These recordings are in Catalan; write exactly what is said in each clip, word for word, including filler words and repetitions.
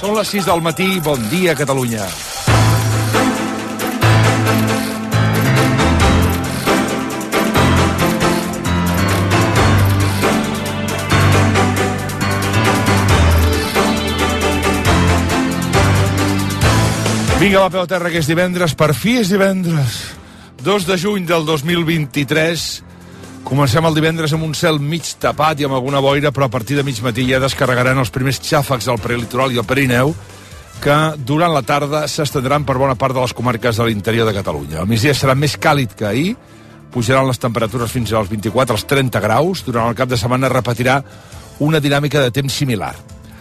Són les sis del matí, bon dia, Catalunya. Vinga, va, peu a terra, que és divendres, per fi és divendres. dos de juny del dos mil vint-i-tres. Comencem el divendres amb un cel mig tapat i amb alguna boira, però a partir de mig matí ja descarregaran els primers xàfecs del prelitoral i el Pirineu, que durant la tarda s'estendran per bona part de les comarques de l'interior de Catalunya. El migdia serà més càlid que ahir, pujaran les temperatures fins als vint-i-quatre, als trenta graus. Durant el cap de setmana repetirà una dinàmica de temps similar.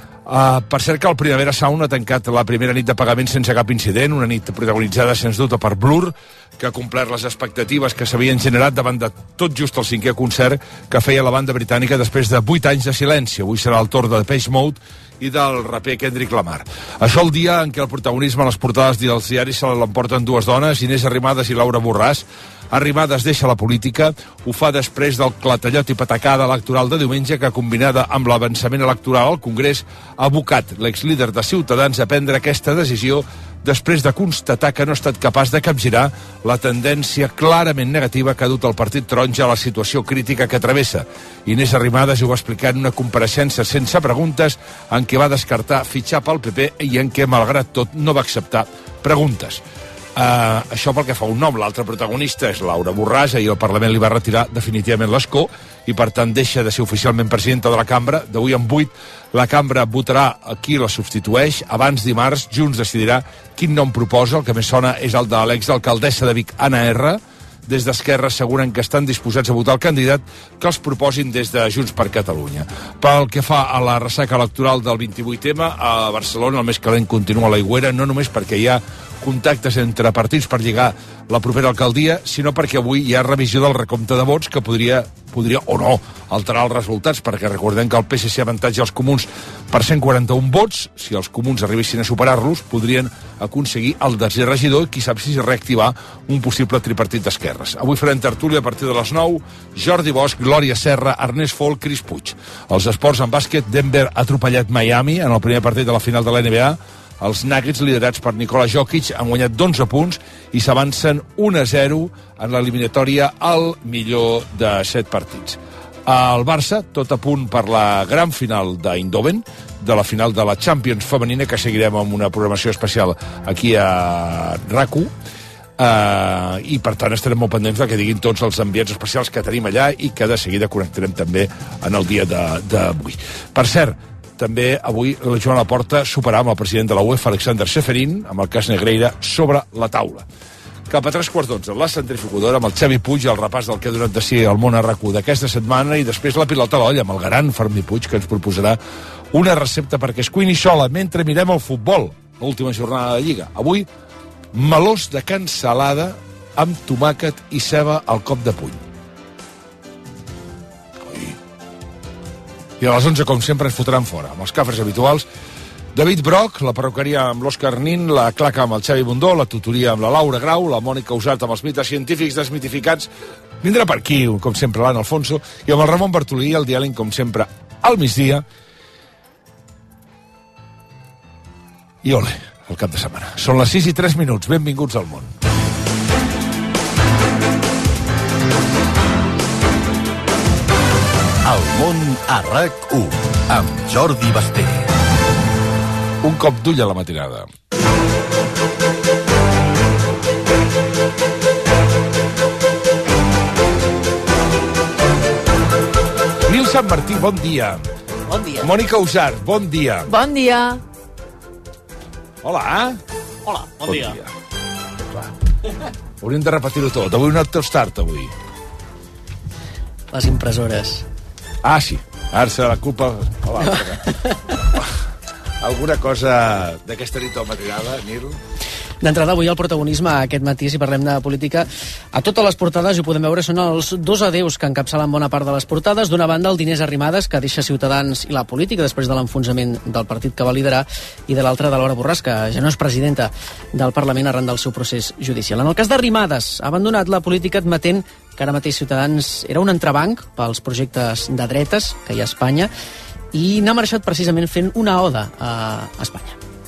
Uh, per cert que el Primavera Sound ha tancat la primera nit de pagament sense cap incident, una nit protagonitzada sens dubte per Blur, que ha complert les expectatives que s'havien generat davant de tot just el cinquè concert que feia la banda britànica després de vuit anys de silenci. Avui serà el torn de Depeche Mode i del raper Kendrick Lamar. Això el dia en què el protagonisme a les portades dels diaris se l'emporten dues dones, Inés Arrimadas i Laura Borràs. Arrimadas deixa la política, ho fa després del clatellot i patacada electoral de diumenge que, combinada amb l'avançament electoral al Congrés, ha abocat l'exlíder de Ciutadans a prendre aquesta decisió després de constatar que no ha estat capaç de capgirar la tendència clarament negativa que ha dut el Partit Taronja a la situació crítica que travessa. Inés Arrimadas ho va explicar en una compareixença sense preguntes en què va descartar fitxar pel P P i en què, malgrat tot, no va acceptar preguntes. Uh, això pel que fa un nom. L'altre protagonista és Laura Borràs. Ahir el Parlament li va retirar definitivament l'escó i per tant deixa de ser oficialment presidenta de la cambra. D'avui en vuit la cambra votarà a qui la substitueix. Abans dimarts Junts decidirà quin nom proposa. El que més sona és el de l'exalcaldessa de Vic, Anna R. Des d'Esquerra asseguren que estan disposats a votar el candidat que els proposin des de Junts per Catalunya. Pel que fa a la ressaca electoral del vint-i-vuit ema, a Barcelona el més calent continua a l'aigüera, no només perquè hi ha contactes entre partits per lligar la propera alcaldia, sinó perquè avui hi ha revisió del recompte de vots que podria, podria o no alterar els resultats, perquè recordem que el P S C avantatja els comuns per cent quaranta-un vots. Si els comuns arribessin a superar-los, podrien aconseguir el desè regidor i qui sap si reactivar un possible tripartit d'esquerres. Avui farem tertúlia a partir de les nou. Jordi Bosch, Glòria Serra, Ernest Folk, Cris Puig. Els esports en bàsquet, Denver ha atropellat Miami en el primer partit de la final de la N B A. Els Nuggets, liderats per Nikola Jokic, han guanyat d'onze punts i s'avancen un a zero en l'eliminatòria al millor de set partits. El Barça, tot a punt per la gran final d'Eindhoven, de la final de la Champions femenina, que seguirem amb una programació especial aquí a RAC u, uh, i per tant estarem molt pendents de que diguin tots els ambients especials que tenim allà i que de seguida connectarem també en el dia d'avui. Per cert, també avui la Joan Laporta superarà amb el president de la UEFA, Alexander Seferin, amb el cas Negreira sobre la taula. Cap a tres quarts d'onze, la centrifugadora amb el Xavi Puig i el repàs del que ha donat de si al món a RAC u d'aquesta setmana i després la pilota a l'olla amb el gran Fermí Puig, que ens proposarà una recepta perquè es cuini sola mentre mirem el futbol, l'última jornada de Lliga. Avui, melós de cansalada amb tomàquet i ceba al cop de puny. I a les onze, com sempre, ens fotran fora, amb els cafres habituals. David Broc, la perruqueria amb l'Òscar Nin, la claca amb el Xavi Bundó, la tutoria amb la Laura Grau, la Mònica Usart amb els mites científics desmitificats. Vindrà per aquí, com sempre, l'Anna Alfonso, i amb el Ramon Bartolí, el diàleg, com sempre, al migdia. I ole, el cap de setmana. Són les sis i tres minuts. Benvinguts al món. El món a RAC u amb Jordi Basté. Un cop d'ull a la matinada. Nil Sant Martí, bon dia. Bon dia. Mònica Usart, bon dia. Bon dia. Hola. Hola, bon, bon dia. dia. Hauríem de repetir-ho tot. Avui un acte start, avui. Les impressores. Ah, sí. Ara serà la culpa... Hola, alguna cosa d'aquesta nit de matinada, Nil? D'entrada, avui el protagonisme aquest matí, si parlem de política, a totes les portades, ho podem veure, són els dos adeus que encapçalen bona part de les portades. D'una banda, el d'Inés Arrimadas, que deixa Ciutadans i la política després de l'enfonsament del partit que va liderar, i de l'altra, de Laura Borràs, que ja no és presidenta del Parlament arran del seu procés judicial. En el cas d'Arrimadas, ha abandonat la política admetent que ara mateix Ciutadans era un entrebanc pels projectes de dretes que hi ha a Espanya i n'ha marxat precisament fent una oda a Espanya.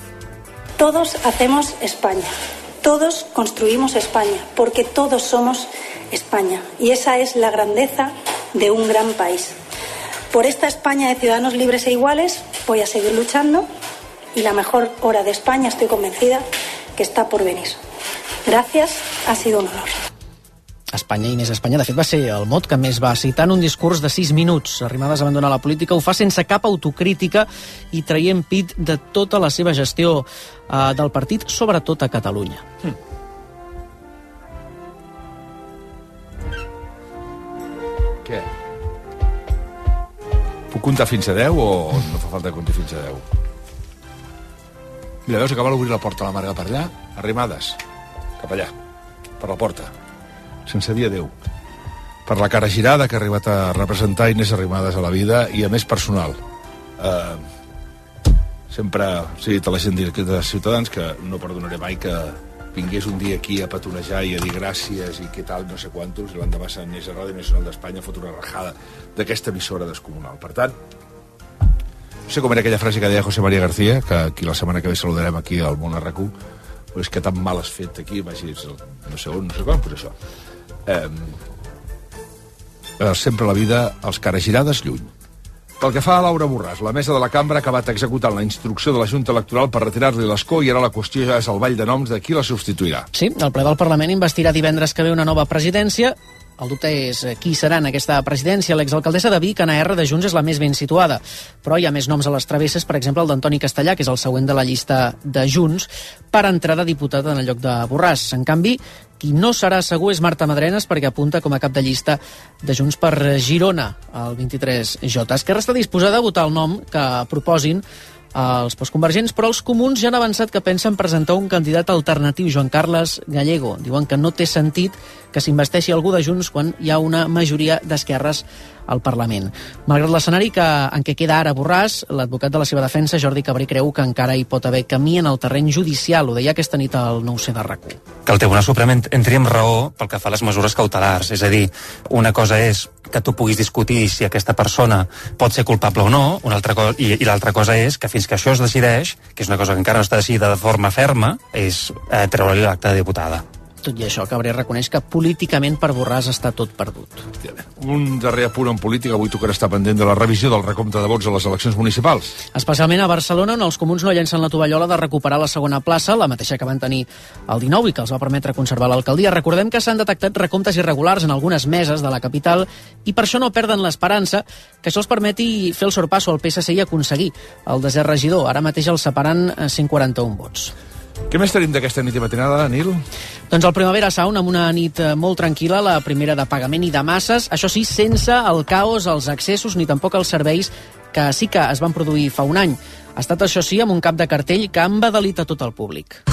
Todos hacemos España, todos construimos España, porque todos somos España. Y esa es la grandeza de un gran país. Por esta España de ciudadanos libres e iguales voy a seguir luchando y la mejor hora de España, estoy convencida, que está por venir. Gràcies, ha sido un honor. Espanya i més Espanya, de fet, va ser el mot que més va citar en un discurs de sis minuts. Arrimadas a abandonar la política, ho fa sense cap autocrítica i traient pit de tota la seva gestió eh, del partit, sobretot a Catalunya. Mm. Què? Puc comptar fins a deu o no fa falta comptar fins a deu? Mira, veus, acaba d'obrir la porta a la Marga per allà. Arrimadas, cap allà, per la porta. Sense dir adéu. Per la cara girada que ha arribat a representar Inés Arrimadas a la vida i, a més, personal. Uh, sempre s'ha dit a la gent de Ciutadans que no perdonaré mai que vingués un dia aquí a petonejar i a dir gràcies i què tal, no sé quantos, i l'endemà s'anés a Ràdio Nacional d'Espanya a fotre una rajada d'aquesta emissora descomunal. Per tant, no sé com era aquella frase que deia José María García, que aquí la setmana que ve saludarem aquí al Món R Q, però és que tan mal has fet aquí, vagis, no sé on, no sé com, però això. Eh, sempre a la vida, els caragirades lluny. Pel que fa a Laura Borràs, la mesa de la cambra ha acabat executant la instrucció de la Junta Electoral per retirar-li l'escó i ara la qüestió ja és el ball de noms de qui la substituirà. Sí, el ple del Parlament investirà divendres que ve una nova presidència. El dubte és qui serà en aquesta presidència. L'exalcaldessa de Vic, Anna R, de Junts, és la més ben situada. Però hi ha més noms a les travesses, per exemple, el d'Antoni Castellà, que és el següent de la llista de Junts, per entrar de diputat en el lloc de Borràs. En canvi, qui no serà segur és Marta Madrenes, perquè apunta com a cap de llista de Junts per Girona, el vint-i-tres J. Esquerra està disposada a votar el nom que proposin els postconvergents, però els comuns ja han avançat que pensen presentar un candidat alternatiu, Joan Carles Gallego. Diuen que no té sentit que s'investeixi algú de Junts quan hi ha una majoria d'esquerres al Parlament. Malgrat l'escenari que, en què queda ara Borràs, l'advocat de la seva defensa, Jordi Cabré, creu que encara hi pot haver camí en el terreny judicial. Ho deia aquesta nit al nou C de R A C U. Que el Tribunal Suprem entri amb raó pel que fa a les mesures cautelars. És a dir, una cosa és que tu puguis discutir si aquesta persona pot ser culpable o no, una altra cosa, i, i l'altra cosa és que fins que això es decideix, que és una cosa que encara no està decidida de forma ferma, és eh, treure-li l'acte de diputada. Tot i això, Cabré reconeix que políticament per Borràs està tot perdut. Un darrer apunt en política, avui tocarà estar pendent de la revisió del recompte de vots a les eleccions municipals. Especialment a Barcelona, on els comuns no llencen la tovallola de recuperar la segona plaça, la mateixa que van tenir el dinou i que els va permetre conservar l'alcaldia. Recordem que s'han detectat recomptes irregulars en algunes meses de la capital i per això no perden l'esperança que això els permeti fer el sorpasso al P S C i aconseguir el desè regidor. Ara mateix els separen cent quaranta-un vots. Què més tenim d'aquesta nit i matinada, Nil? Doncs el Primavera Sound, amb una nit molt tranquil·la, la primera de pagament i de masses, això sí, sense el caos, els accessos, ni tampoc els serveis que sí que es van produir fa un any. Ha estat, això sí, amb un cap de cartell que ha embadalit a tot el públic.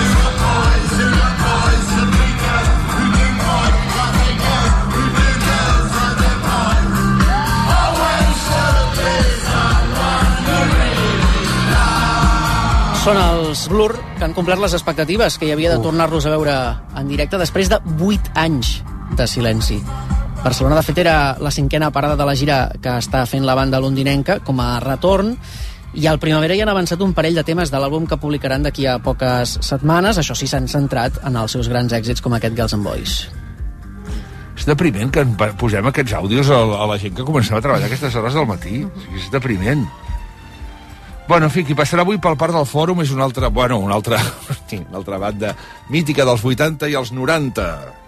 Són els Blur que han complert les expectatives que hi havia de tornar-los a veure en directe després de vuit anys de silenci. Barcelona, de fet, era la cinquena parada de la gira que està fent la banda londinenca com a retorn, i al Primavera hi han avançat un parell de temes de l'àlbum que publicaran d'aquí a poques setmanes. Això sí, s'han centrat en els seus grans èxits com aquest Girls and Boys. És depriment que posem aquests àudios a la gent que començava a treballar a aquestes hores del matí. És depriment. Bueno, en fi, qui passarà avui pel Parc del Fòrum és una altra, bueno, una altra, una altra banda mítica dels vuitanta i els noranta.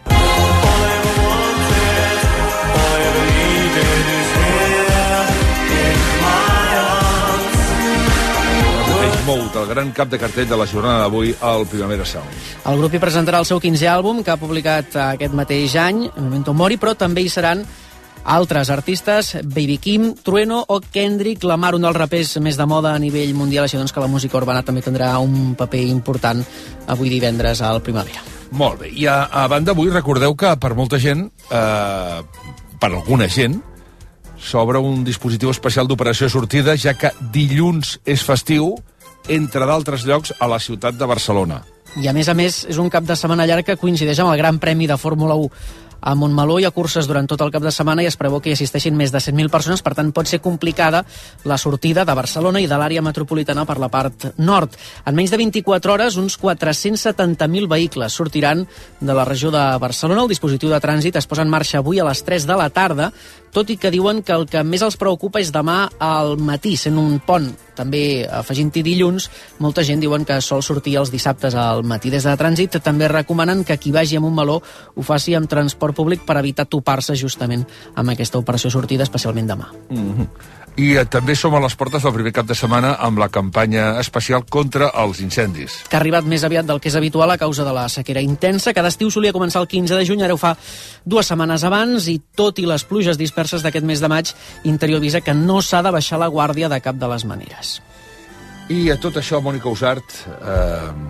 Mout, el gran cap de cartell de la jornada d'avui al Primavera Sound. El grup hi presentarà el seu quinzè àlbum, que ha publicat aquest mateix any, Memento Mori, però també hi seran altres artistes, Baby Kim, Trueno o Kendrick Lamar, un dels rapers més de moda a nivell mundial, així doncs que la música urbana també tindrà un paper important avui divendres al Primavera. Molt bé, i a, a banda avui recordeu que per molta gent, eh, per alguna gent, s'obre un dispositiu especial d'operació sortida, ja que dilluns és festiu, entre d'altres llocs, a la ciutat de Barcelona. I a més a més és un cap de setmana llarg que coincideix amb el Gran Premi de Fórmula u A Montmeló hi ha curses durant tot el cap de setmana i es preveu que hi assisteixin més de cent mil persones, per tant pot ser complicada la sortida de Barcelona i de l'àrea metropolitana per la part nord. En menys de vint-i-quatre hores, uns quatre-cents setanta mil vehicles sortiran de la regió de Barcelona. El dispositiu de trànsit es posa en marxa avui a les tres de la tarda, tot i que diuen que el que més els preocupa és demà al matí, sent un pont. També afegint-hi dilluns, molta gent diuen que sol sortir els dissabtes al matí. Des de Trànsit també recomanen que qui vagi a Montmeló ho faci amb transport públic per evitar topar-se justament amb aquesta operació sortida, especialment demà. Mm-hmm. I eh, també som a les portes del primer cap de setmana amb la campanya especial contra els incendis. Que ha arribat més aviat del que és habitual a causa de la sequera intensa. Cada estiu solia començar el quinze de juny, ara ho fa dues setmanes abans, i tot i les pluges disperses d'aquest mes de maig, Interior avisa que no s'ha de baixar la guàrdia de cap de les maneres. I a tot això, Mònica Usart, eh,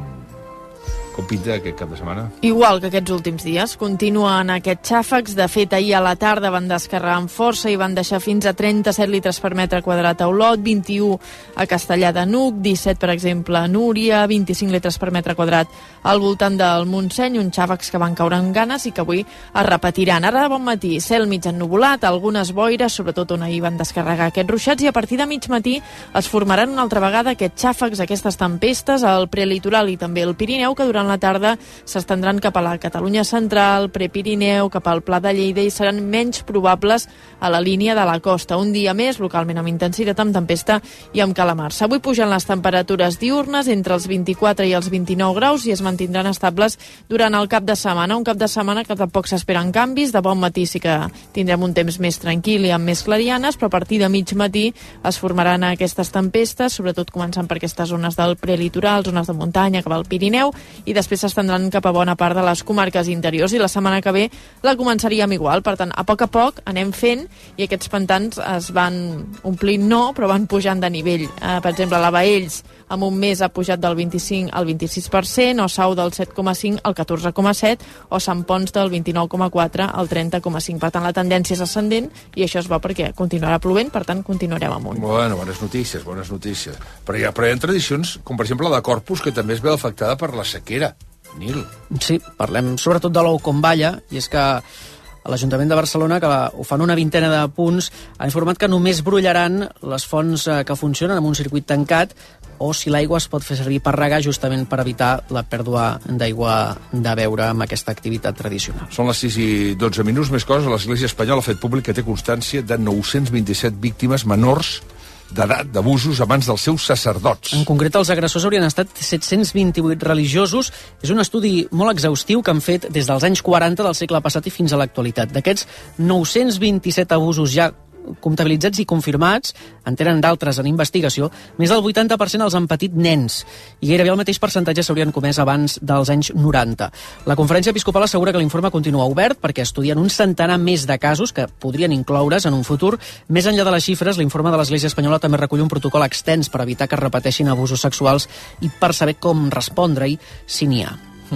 com pinta aquest cap de setmana? Igual que aquests últims dies. Continuen aquests xàfecs. De fet, ahir a la tarda van descarregar amb força i van deixar fins a trenta-set litres per metre quadrat a Olot, vint-i-u a Castellar de N'Hug, disset, per exemple, a Núria, vint-i-cinc litres per metre quadrat al voltant del Montseny, uns xàfecs que van caure en ganes i que avui es repetiran. Ara de bon matí, cel mig ennuvolat, algunes boires, sobretot on ahir van descarregar aquests ruixats, i a partir de mig matí es formaran una altra vegada aquests xàfecs, aquestes tempestes al prelitoral i també al Pirineu, que durant la tarda s'estendran cap a la Catalunya central, Prepirineu, cap al Pla de Lleida, i seran menys probables a la línia de la costa. Un dia més, localment amb intensitat, amb tempesta i amb calamars. Avui pugen les temperatures diurnes entre els vint-i-quatre i els vint-i-nou graus i es mantindran estables durant el cap de setmana. Un cap de setmana que tampoc s'esperen canvis. De bon matí sí que tindrem un temps més tranquil i amb més clarianes, però a partir de mig matí es formaran aquestes tempestes, sobretot començant per aquestes zones del prelitoral, zones de muntanya, cap al Pirineu, i després s'estendran cap a bona part de les comarques interiors, i la setmana que ve la començaríem igual. Per tant, a poc a poc anem fent i aquests pantans es van omplint, no, però van pujant de nivell. Eh, per exemple, la Baells en un mes ha pujat del vint-i-cinc al vint-i-sis per cent, o Sau del set coma cinc al catorze coma set, o Sant Ponç del vint-i-nou coma quatre al trenta coma cinc. Per tant, la tendència és ascendent i això es va perquè continuarà plovent, per tant, continuarem amunt. Bueno, bones notícies, bones notícies. Però hi ha, però hi ha tradicions, com per exemple la de Corpus, que també es veu afectada per la sequera. Nil. Sí, parlem sobretot de l'ou com balla, i és que l'Ajuntament de Barcelona, que ho fan una vintena de punts, ha informat que només brullaran les fonts que funcionen amb un circuit tancat, o si l'aigua es pot fer servir per regar, justament per evitar la pèrdua d'aigua de beure amb aquesta activitat tradicional. Són les sis i dotze minuts. Més coses, l'Església Espanyola ha fet públic que té constància de nou-cents vint-i-set víctimes menors d'edat d'abusos a mans dels seus sacerdots. En concret, els agressors haurien estat set-cents vint-i-vuit religiosos. És un estudi molt exhaustiu que han fet des dels anys quaranta del segle passat i fins a l'actualitat. D'aquests nou-cents vint-i-set abusos ja comptabilitzats i confirmats, en tenen d'altres en investigació, més del vuitanta per cent els han patit nens, i gairebé el mateix percentatge s'haurien comès abans dels anys noranta. La Conferència Episcopal assegura que l'informe continua obert perquè estudien un centenar més de casos que podrien incloure's en un futur. Més enllà de les xifres, l'informe de l'Església Espanyola també recull un protocol extens per evitar que es repeteixin abusos sexuals i per saber com respondre-hi si n'hi ha.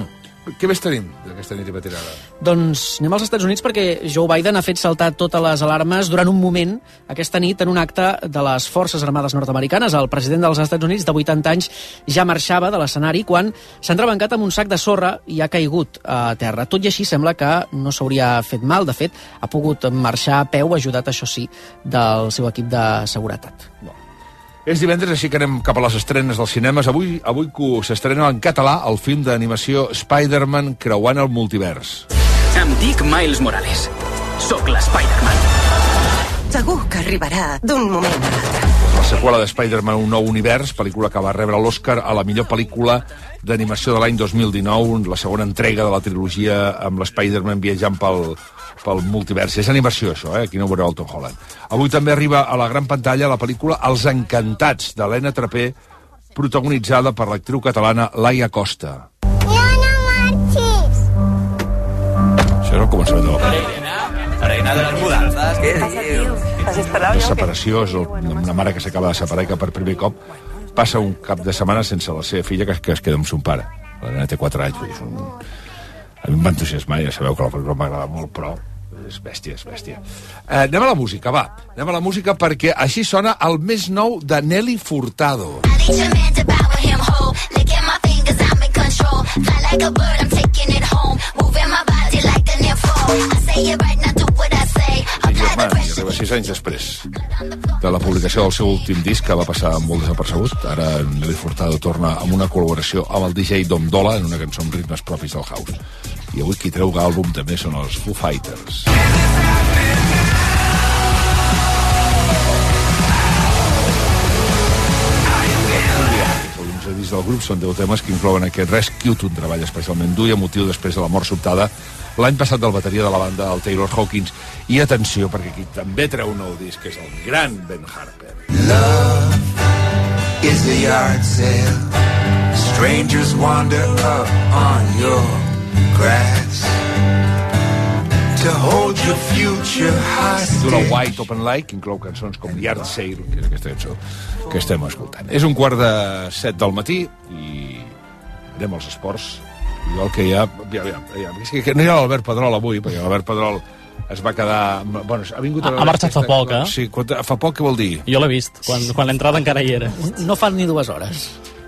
Què més tenim d'aquesta nit i matinada? Doncs anem als Estats Units, perquè Joe Biden ha fet saltar totes les alarmes durant un moment aquesta nit en un acte de les Forces Armades nord-americanes. El president dels Estats Units, de vuitanta anys, ja marxava de l'escenari quan s'ha entrebancat amb un sac de sorra i ha caigut a terra. Tot i així sembla que no s'hauria fet mal. De fet, ha pogut marxar a peu, ajudat, això sí, del seu equip de seguretat. Bon. És divendres, així que anem cap a les estrenes dels cinemes. Avui, avui s'estrena en català el film d'animació Spider-Man creuant el multivers. Em dic Miles Morales. Soc l'Spider-Man. Segur que arribarà d'un moment a l'altre. La seqüela de Spider-Man, un nou univers, pel·lícula que va rebre l'Oscar a la millor pel·lícula d'animació de l'any dos mil dinou, la segona entrega de la trilogia amb l'Spider-Man viatjant pel, pel multivers. És animació, això, eh? Aquí no veureu el Tom Holland. Avui també arriba a la gran pantalla la pel·lícula Els Encantats, d'Helena Trapé, protagonitzada per l'actriu catalana Laia Costa. No, no marxis! Això era el començament de la pel·lícula. Reina de les mudances, què dius? La separació és una mare que s'acaba de separar i que per primer cop passa un cap de setmana sense la seva filla, que, que es queda amb son pare. La nena té quatre anys. És un... A mi em va entusiasmar, ja sabeu que la pel·lícula m'agrada molt, però és bèstia, és bèstia. Eh, anem a la música, va. Anem a la música perquè així sona el més nou de Nelly Furtado. Germán, que arriba sis anys després de la publicació del seu últim disc, que va passar molt desapercebut. Ara Nelly Furtado torna amb una col·laboració amb el D J Dom Dolla en una cançó amb ritmes propis del house. I avui qui treu àlbum també són els Foo Fighters. Els discs del grup són deu temes que inclouen aquest Rescue, un treball especialment dur i emotiu després de la mort sobtada l'any passat del bateria de la banda, el Taylor Hawkins. I atenció, perquè aquí també treu un nou disc, que és el gran Ben Harper. Love is a yard sale. Strangers wander up on your grass to hold your future hostage. Una White Open Like, que inclou cançons com Yard Sale, que és aquesta cançó que estem escoltant. És un quart de set del matí i anem als esports. Jo el que hi ha... Ja, ja, ja, és que no hi ha l'Albert Pedrol avui, perquè l'Albert Pedrol es va quedar... Bueno, ha vingut a... Ha marxat fa poc, eh? Sí, fa poc, què vol dir? Jo l'he vist, quan, quan l'entrada encara hi era. No fan ni dues hores.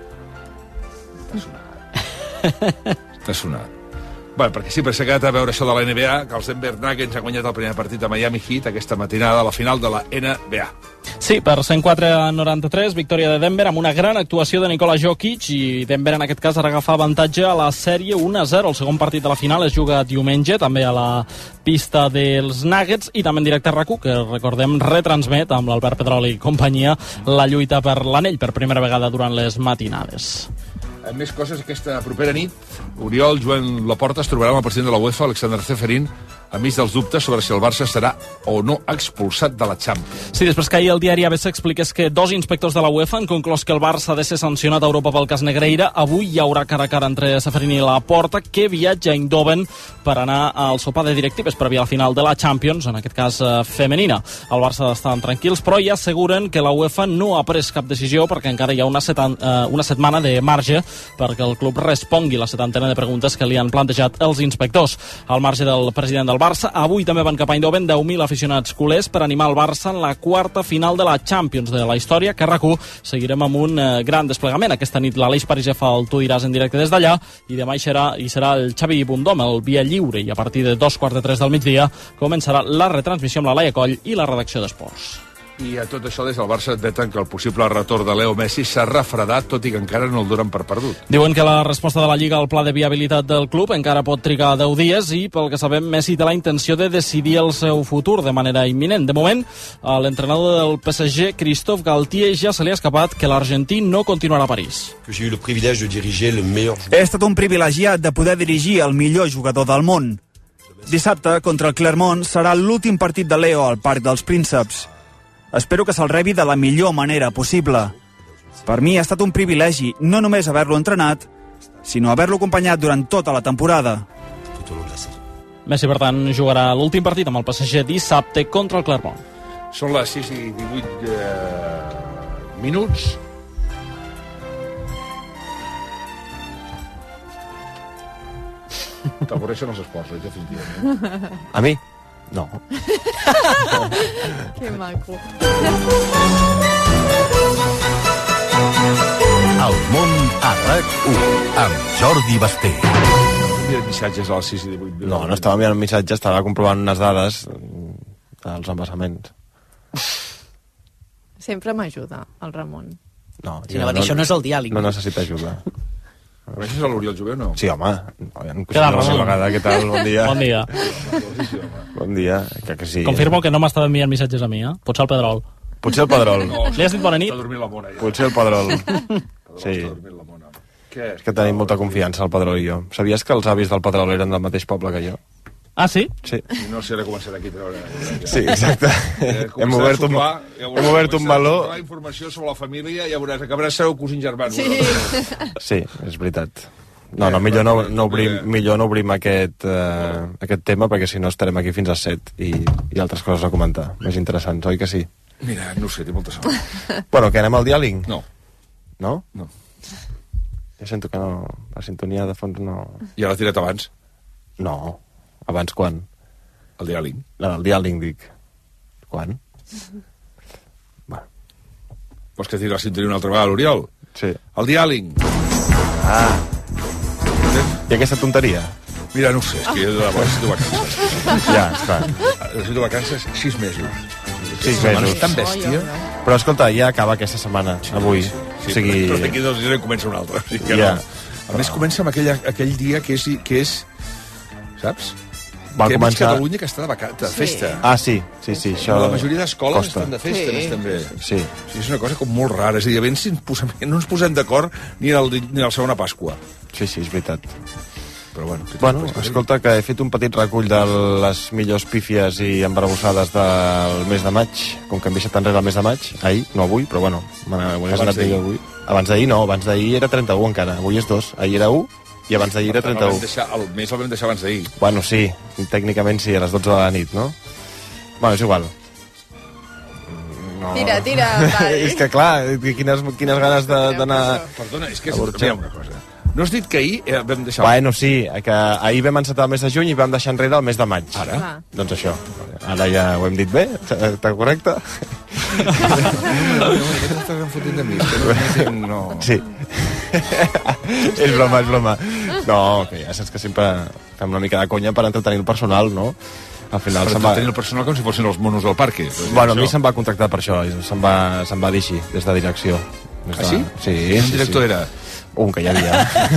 T'ha sonat. T'ha sonat. Bé, perquè sí, però s'ha quedat a veure això de la N B A, que els Denver Nuggets han guanyat el primer partit a Miami Heat aquesta matinada a la final de la N B A. Sí, per cent quatre a noranta-tres, victòria de Denver amb una gran actuació de Nikola Jokic, i Denver en aquest cas ha d'agafar avantatge a la sèrie un a zero. El segon partit de la final es juga diumenge, també a la pista dels Nuggets, i també en directe a RAC u, que recordem retransmet amb l'Albert Pedrol i companyia la lluita per l'anell per primera vegada durant les matinades. En més coses, aquesta propera nit, Oriol Joan Laporta es trobarà amb el president de la UEFA, Alexander Ceferin, enmig dels dubtes sobre si el Barça serà o no expulsat de la Champions. Sí, després que ahir el diari A B C expliqués que dos inspectors de la UEFA han conclòs que el Barça ha de ser sancionat a Europa pel cas Negreira, avui hi haurà cara a cara entre Ceferin i Laporta, que viatja a Eindhoven per anar al sopar de directives per via la final de la Champions, en aquest cas eh, femenina. El Barça estan tranquils, però ja asseguren que la UEFA no ha pres cap decisió perquè encara hi ha una, setan, eh, una setmana de marge perquè el club respongui la setantena de preguntes que li han plantejat els inspectors. Al marge del president del Barça, avui també van cap a Eindhoven deu mil aficionats culers per animar el Barça en la quarta final de la Champions de la història, que a RAC u seguirem amb un eh, gran desplegament. Aquesta nit l'Aleix Parisé fa el Tu diràs en directe des d'allà, i demà hi serà, hi serà el Xavi Bundom, el Via Lliure, i a partir de dos quarts de tres del migdia començarà la retransmissió amb la Laia Coll i la redacció d'Esports. I a tot això des del Barça admeten que el possible retorn de Leo Messi s'ha refredat, tot i que encara no el donen per perdut. Diuen que la resposta de la Lliga al pla de viabilitat del club encara pot trigar deu dies i, pel que sabem, Messi té la intenció de decidir el seu futur de manera imminent. De moment, a l'entrenador del P S G, Christophe Galtier, ja se li ha escapat que l'argentí no continuarà a París. He estat un privilegiat de poder dirigir el millor jugador del món. Dissabte, contra el Clermont, serà l'últim partit de Leo al Parc dels Prínceps. Espero que se'l rebi de la millor manera possible. Per mi ha estat un privilegi no només haver-lo entrenat, sinó haver-lo acompanyat durant tota la temporada. Messi, per tant, jugarà l'últim partit amb el P S G dissabte contra el Clermont. Són les sis i divuit eh, minuts. T'avorreixen els esports, oi, definitivament? A mi? No. Que maco. El món a RAC u amb Jordi Basté. Mira missatges a les sis i divuit. No, no estava mirant missatges, estava comprovant unes dades dels embassaments. Sempre m'ajuda el Ramon. No, sí, no, això no és el diàleg. No necessita ajuda. Coneixes a l'Oriol Jové o no? Sí, home. Què vegada, què tal? Bon dia. Bon dia. Bon dia, que, que sí. Confirmo que no m'estava enviant missatges a mi, eh? Potser el Pedrol. Potser el Pedrol. No, li has dit bona nit? Està dormint la mona, ja. Potser el Pedrol. Sí. Està dormint la mona. Què? És que tenim molta confiança, el Pedrol i jo. Sabies que els avis del Pedrol eren del mateix poble que jo? Ah, sí? Sí. No sé, ara començaré aquí a treure... Sí, exacte. Eh, hem obert un, sopar, ja hem obert un meló. La informació sobre la família, ja veuràs, acabaràs ser cosins germans. Sí. Sí, és veritat. No, no, millor no, no, obrim, millor no obrim aquest, uh, aquest tema, perquè si no estarem aquí fins a set i, i altres coses a comentar, més interessants, oi que sí? Mira, no sé, té molta sort. Bueno, que anem al diàleg? No. No? No. Jo sento que no, la sintonia de fons no... Ja l'ha tirat abans? No. Abans quan? El diàleg. No, el diàleg, dic. Quan? Bueno. Vols que tiri la sintonia una altra vegada, l'Oriol? Sí. El diàleg. Ah. I aquesta tonteria? Mira, no ho sé, és que jo de debò necessito vacances. Ja, esclar. Necessito vacances sis mesos. Sis mesos. Tan bèstia. Però escolta, ja acaba aquesta setmana, avui. Sí, o sigui... però d'aquí dos dies en comença una altra. O sigui que Ja. no. A més, comença amb aquell, aquell dia que és, que és saps? Va que començar... Catalunya que està de, vaca... de festa. Ah, sí, sí, sí. Això La majoria d'escoles costa. estan de festa, Sí. més també. Sí. O sigui, és una cosa com molt rara. És a dir, a veure si ens posem, no ens posem d'acord ni al, ni al segona Pasqua. Sí, sí, és veritat. Però bueno, Bueno, escolta, que he fet un petit recull de les millors pífies i embarbussades del mes de maig, com que hem deixat enrere el mes de maig, ahir, no avui, però bueno, ho hagués anat millor avui. Abans d'ahir no, abans d'ahir era trenta-u encara, avui és dos, ahir era u i abans d'ahir era trenta-u. Deixar, el mes el vam deixar abans d'ahir. Bueno, sí, tècnicament sí, a les dotze de la nit, no? Bueno, és igual. No. Tira, tira, vale. És que clar, quines, quines ganes d'anar... Perdona, és que és mira una cosa. No has dit que ahir eh, vam deixar... Bueno, sí, que ahir vam encetar el mes de juny i vam deixar enrere el mes de maig. Ara? Clar. Doncs això. Ara ja ho hem dit bé? Està correcte? T'estàs enfotent de mi. Que no, no... Sí. És broma, és broma. No, que ja saps que sempre fem una mica de conya per entretenir el personal, no? Al final Per se'n va... tenir el personal com si fossin els monos del parque. Bueno, a mi se'm va contractar per això, se'm va, se'm va dir així, des de direcció. Des de... Ah, sí? Sí. Quin sí, director sí. era? Un que hi havia.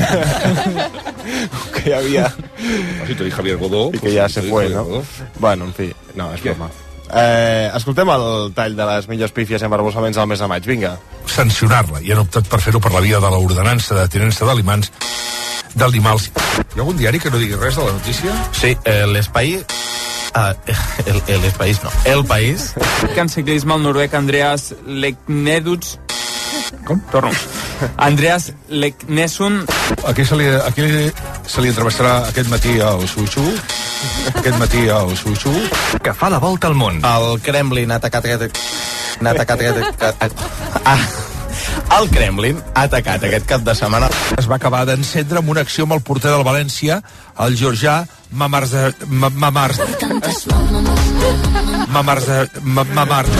Un que hi havia. Ah, si t'ho dic Javier Godó... I que ja se fue, no? Bueno, en fi, no, és broma. Eh, escoltem el tall de les millors pífies i embarbussaments del mes de maig, vinga. Sancionar-la, i han optat per fer-ho per la via de l'ordenança de tinença d'aliments d'animals. Hi ha algun diari que no digui res de la notícia? Sí, eh, l'Espai... Ah, el, el País no. El País. Que en ciclisme el noruec Andreas Lekneduts... Com? Torno. Andreas Leknesund... A què se li, a què se li entrevistarà aquest matí al Xuxu? Aquest matí al Xuxu? Que fa la volta al món. El Kremlin ha atacat aquest... Ha atacat aquest... Ah, el Kremlin ha atacat aquest cap de setmana. Es va acabar d'encendre amb una acció amb el porter del València, el georgià Mamars... Mamars... Mamars... Mamars...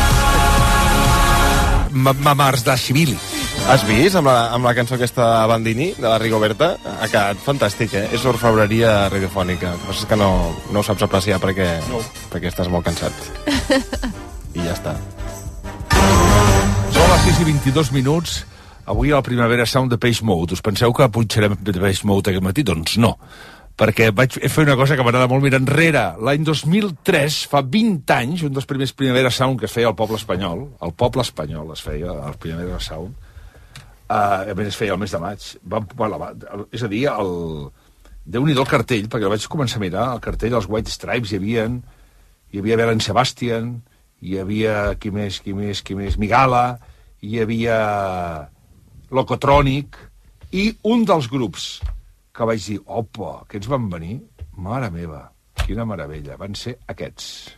Mamars Dashvili. Has vist amb la, amb la cançó aquesta Bandini, de la Rigoberta? Ha quedat fantàstic, eh? És orfebreria radiofònica. El que passa és que no, no ho saps apreciar perquè, no. perquè estàs molt cansat. I ja està. Són les sis i vint-i-dos minuts. Avui a la Primavera Sound de Page Mode. Us penseu que punxarem de Page Mode aquest matí? Doncs no. Perquè vaig fer una cosa que m'agrada molt mirar enrere. L'any dos mil tres, fa vint anys, un dels primers Primavera Sound que es feia al poble espanyol, el poble espanyol es feia, el Primavera Sound, uh, a més es feia el mes de maig. Va, va, és a dir, el... Déu-n'hi-do el cartell, perquè el vaig començar a mirar, el cartell, els White Stripes, hi havia, hi havia Belen Sebastian, hi havia, qui més, qui més, qui més, Migala, hi havia Locotronic, i un dels grups que vaig dir, opa, aquests van venir? Mare meva, quina meravella, van ser aquests.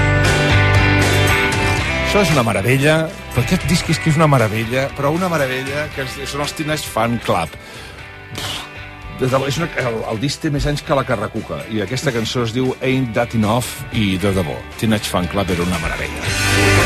Això és una meravella, però aquest disc és que és una meravella, però una meravella que són els Teenage Fan Club. Des de, és una, el, el disc té més anys que la Carracuca, i aquesta cançó es diu Ain't That Enough, i de debò, Teenage Fan Club era una meravella.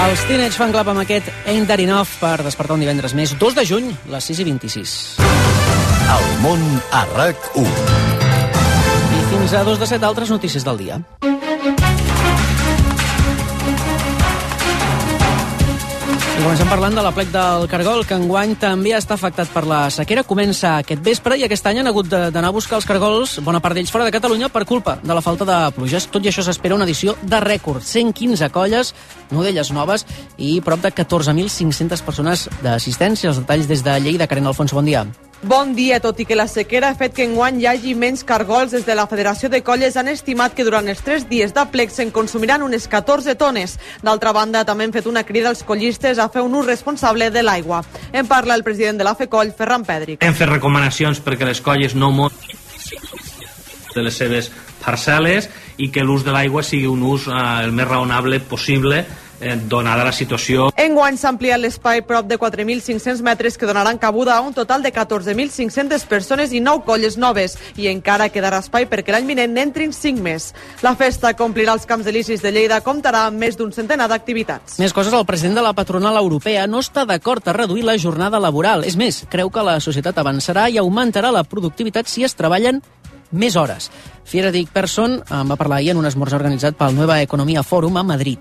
Els Teenage Fan Club amb aquest Ain't That Enough per despertar un divendres més. dos de juny, les sis i vint-i-sis. El món a RAC u. I fins a dos de set altres notícies del dia. I comencem parlant de l'aplec del Cargol, que enguany també està afectat per la sequera. Comença aquest vespre i aquest any han hagut d'anar a buscar els cargols, bona part d'ells fora de Catalunya, per culpa de la falta de pluges. Tot i això s'espera una edició de rècord. cent quinze colles, no d'elles noves, i prop de catorze mil cinc-centes persones d'assistència. Els detalls des de Lleida. Karen Alfonso, bon dia. Bon dia, tot i que la sequera ha fet que enguany hi hagi menys cargols, des de la Federació de Colles han estimat que durant els tres dies d'aplec se'n consumiran unes catorze tones. D'altra banda, també han fet una crida als collistes a fer un ús responsable de l'aigua. En parla el president de la FECOLL, Ferran Pèdric. Hem fet recomanacions perquè les colles no morin de les seves parcel·les i que l'ús de l'aigua sigui un ús eh, el més raonable possible, eh, donada la situació. Enguany s'ha ampliat l'espai prop de quatre mil cinc-cents metres que donaran cabuda a un total de catorze mil cinc-centes persones i nou colles noves, i encara quedarà espai perquè l'any vinent n'entrin cinc més. La festa que omplirà els Camps Elisis de Lleida comptarà amb més d'un centenar d'activitats. Més coses, el president de la patronal europea no està d'acord a reduir la jornada laboral. És més, creu que la societat avançarà i augmentarà la productivitat si es treballen més hores. Fredrik Persson en va parlar ahir en un esmorzar organitzat pel Nueva Economia Forum a Madrid.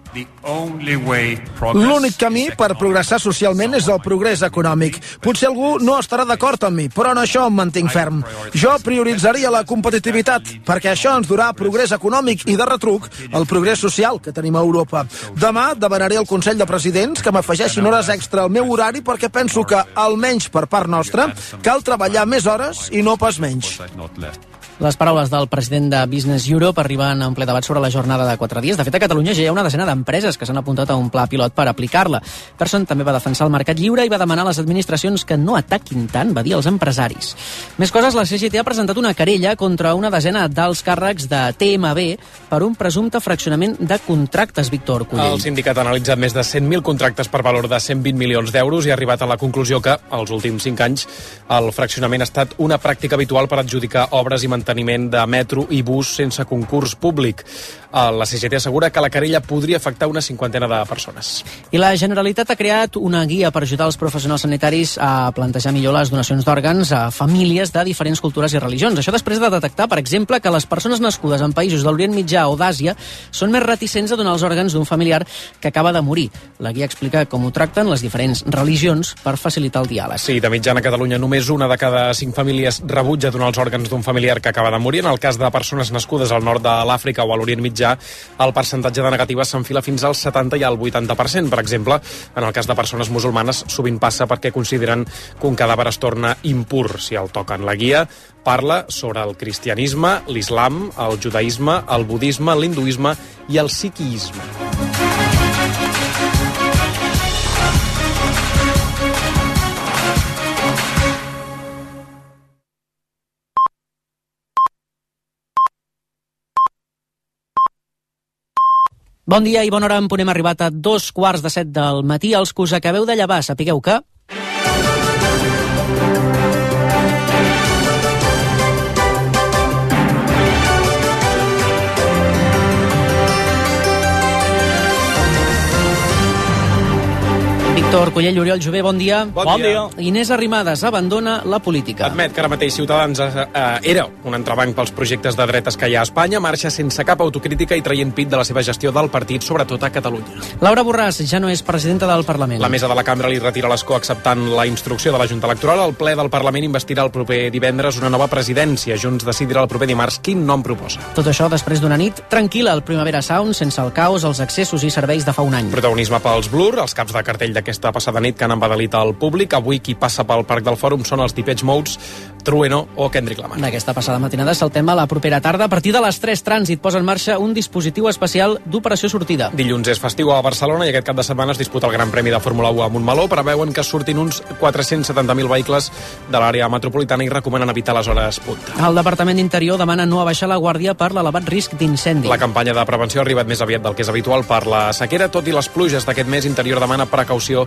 L'únic camí per progressar socialment és el progrés econòmic. Potser algú no estarà d'acord amb mi, però en això em mantinc ferm. Jo prioritzaria la competitivitat, perquè això ens durà progrés econòmic i, de retruc, el progrés social que tenim a Europa. Demà demanaré al Consell de Presidents que m'afegeixin hores extra al meu horari, perquè penso que, almenys per part nostra, cal treballar més hores i no pas menys. Les paraules del president de Business Europe arriben a un ple debat sobre la jornada de quatre dies. De fet, a Catalunya ja hi ha una desena d'empreses que s'han apuntat a un pla pilot per aplicar-la. Persson també va defensar el mercat lliure i va demanar a les administracions que no ataquin tant, va dir als empresaris. Més coses, la C G T ha presentat una querella contra una desena d'alts càrrecs de T M B per un presumpte fraccionament de contractes, Víctor Cullell. El sindicat ha analitzat més de cent mil contractes per valor de cent vint milions d'euros i ha arribat a la conclusió que, als últims cinc anys, el fraccionament ha estat una pràctica habitual per adjudicar obres i mantenir manteniment de metro i bus sense concurs públic. La C G T assegura que la querella podria afectar una cinquantena de persones. I la Generalitat ha creat una guia per ajudar els professionals sanitaris a plantejar millor les donacions d'òrgans a famílies de diferents cultures i religions. Això després de detectar, per exemple, que les persones nascudes en països de l'Orient Mitjà o d'Àsia són més reticents a donar els òrgans d'un familiar que acaba de morir. La guia explica com ho tracten les diferents religions per facilitar el diàleg. Sí, de mitjana a Catalunya només una de cada cinc famílies rebutja donar els òrgans d'un familiar que acaba de morir. En el cas de persones nascudes al nord de l'Àfrica o a l'Orient Mitjà, el percentatge de negatives s'enfila fins al setanta i al vuitanta per cent. Per exemple, en el cas de persones musulmanes sovint passa perquè consideren que un cadàver es torna impur si el toquen. La guia parla sobre el cristianisme, l'islam, el judaïsme, el budisme, l'hinduisme i el sikhisme. Bon dia i bona hora, en punt. Hem arribat a dos quarts de set del matí. Els que us acabeu de llevar, sapigueu que... Víctor Cullell, Oriol Jové, bon dia. Bon, bon dia. dia. Inés Arrimadas abandona la política. Admet que ara mateix Ciutadans eh, era un entrebanc pels projectes de dretes que hi ha a Espanya, marxa sense cap autocrítica i traient pit de la seva gestió del partit, sobretot a Catalunya. Laura Borràs ja no és presidenta del Parlament. La mesa de la cambra li retira l'escó acceptant la instrucció de la Junta Electoral. El ple del Parlament investirà el proper divendres una nova presidència. Junts decidirà el proper dimarts quin nom proposa. Tot això després d'una nit tranquil·la al Primavera Sound, sense el caos, els accessos i serveis de fa un any. Protagonisme pels Blur, els caps de cartell d'aquesta passada nit que han embadalit al públic. Avui qui passa pel Parc del Fòrum són els Depeche Mode, Trueno o Kendrick Lamar. D'aquesta passada matinada saltem a la propera tarda. A partir de les tres, Trànsit posa en marxa un dispositiu especial d'operació sortida. Dilluns és festiu a Barcelona i aquest cap de setmana es disputa el Gran Premi de Fórmula u a Montmeló. Preveuen que surtin uns quatre-cents setanta mil vehicles de l'àrea metropolitana i recomanen evitar les hores punta. El Departament d'Interior demana no abaixar la guàrdia per l'elevat risc d'incendi. La campanya de prevenció ha arribat més aviat del que és habitual per la sequera. Tot i les pluges d'aquest mes, Interior demana precaució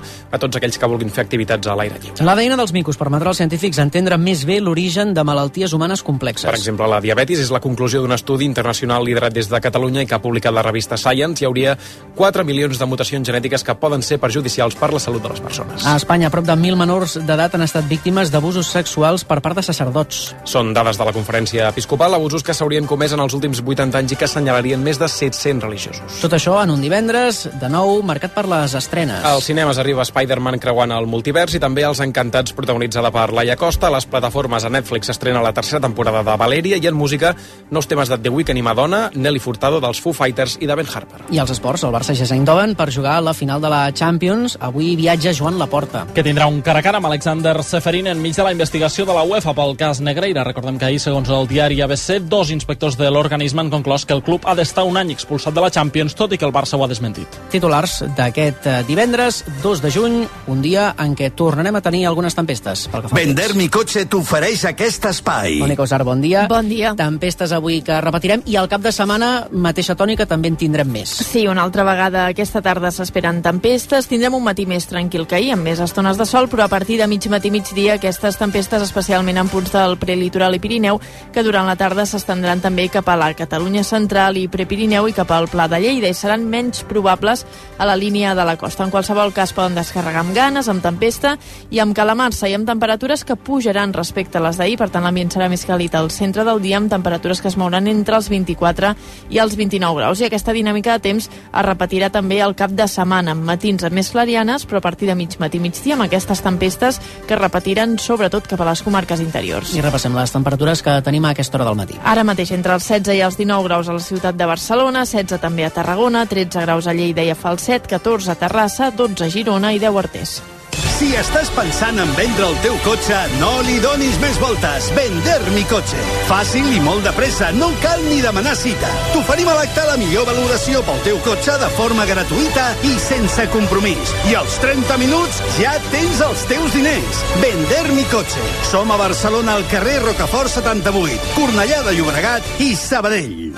a tots aquells que vulguin fer activitats a l'aire lliure. L'A D N dels micos permetrà als científics entendre més bé l'origen de malalties humanes complexes. Per exemple, la diabetis és la conclusió d'un estudi internacional liderat des de Catalunya i que ha publicat la revista Science. Hi hauria quatre milions de mutacions genètiques que poden ser perjudicials per la salut de les persones. A Espanya, prop de mil menors d'edat han estat víctimes d'abusos sexuals per part de sacerdots. Són dades de la Conferència Episcopal, abusos que s'haurien comès en els últims vuitanta anys i que assenyalarien més de set-cents religiosos. Tot això en un divendres, de nou, marcat per les estrenes. Als cinemes arriba Spider-Man creuant el multivers i també Els Encantats, protagonitzada per Laia Costa. A les plataformes, a Netflix s'estrena la tercera temporada de Valèria i en música, nous temes de The Weeknd i Madonna, Nelly Furtado dels Foo Fighters i de Ben Harper. I als esports, el Barça ja s'Eindhoven per jugar a la final de la Champions. Avui viatja Joan Laporta. Que tindrà un cara a cara amb Alexander Seferin enmig de la investigació de la UEFA pel cas Negreira. Recordem que ahir, segons el diari A B C, dos inspectors de l'organisme han conclòs que el club ha d'estar un any expulsat de la Champions, tot i que el Barça ho ha desmentit. Titulars d'aquest divendres, dos de juny, un dia en què tornarem a tenir algunes tempestes. Vender mi cotxe t'ofereix aquest espai. Mònica Osar, bon dia. Bon dia. Tempestes avui que repetirem i al cap de setmana, mateixa tònica, també en tindrem més. Sí, una altra vegada aquesta tarda s'esperen tempestes. Tindrem un matí més tranquil que ahir, amb més estones de sol, però a partir de mig matí migdia aquestes tempestes, especialment en punts del prelitoral i Pirineu, que durant la tarda s'estendran també cap a la Catalunya central i prepirineu i cap al Pla de Lleida i seran menys probables a la línia de la costa. En qualsevol cas poden descarregar amb ganes, amb tempesta i amb calamarsa i amb temperatures que pujaran respecte a les d'ahir, per tant l'ambient serà més càlid al centre del dia amb temperatures que es mouran entre els vint-i-quatre i els vint-i-nou graus. I aquesta dinàmica de temps es repetirà també al cap de setmana, amb matins amb més clarianes, però a partir de mig matí migdia amb aquestes tempestes que es repetiran sobretot cap a les comarques interiors. I repassem les temperatures que tenim a aquesta hora del matí. Ara mateix entre els setze i els dinou graus a la ciutat de Barcelona, setze també a Tarragona, tretze graus a Lleida i a Falset, catorze a Terrassa, dotze a Girona i deu a Artés. Si estàs pensant en vendre el teu cotxe, no li donis més voltes. Vender mi cotxe. Fàcil i molt de pressa, no cal ni demanar cita. T'oferim a l'acte la millor valoració pel teu cotxe de forma gratuïta i sense compromís. I als trenta minuts ja tens els teus diners. Vender mi cotxe. Som a Barcelona al carrer Rocafort setanta-vuit, Cornellà de Llobregat i Sabadell.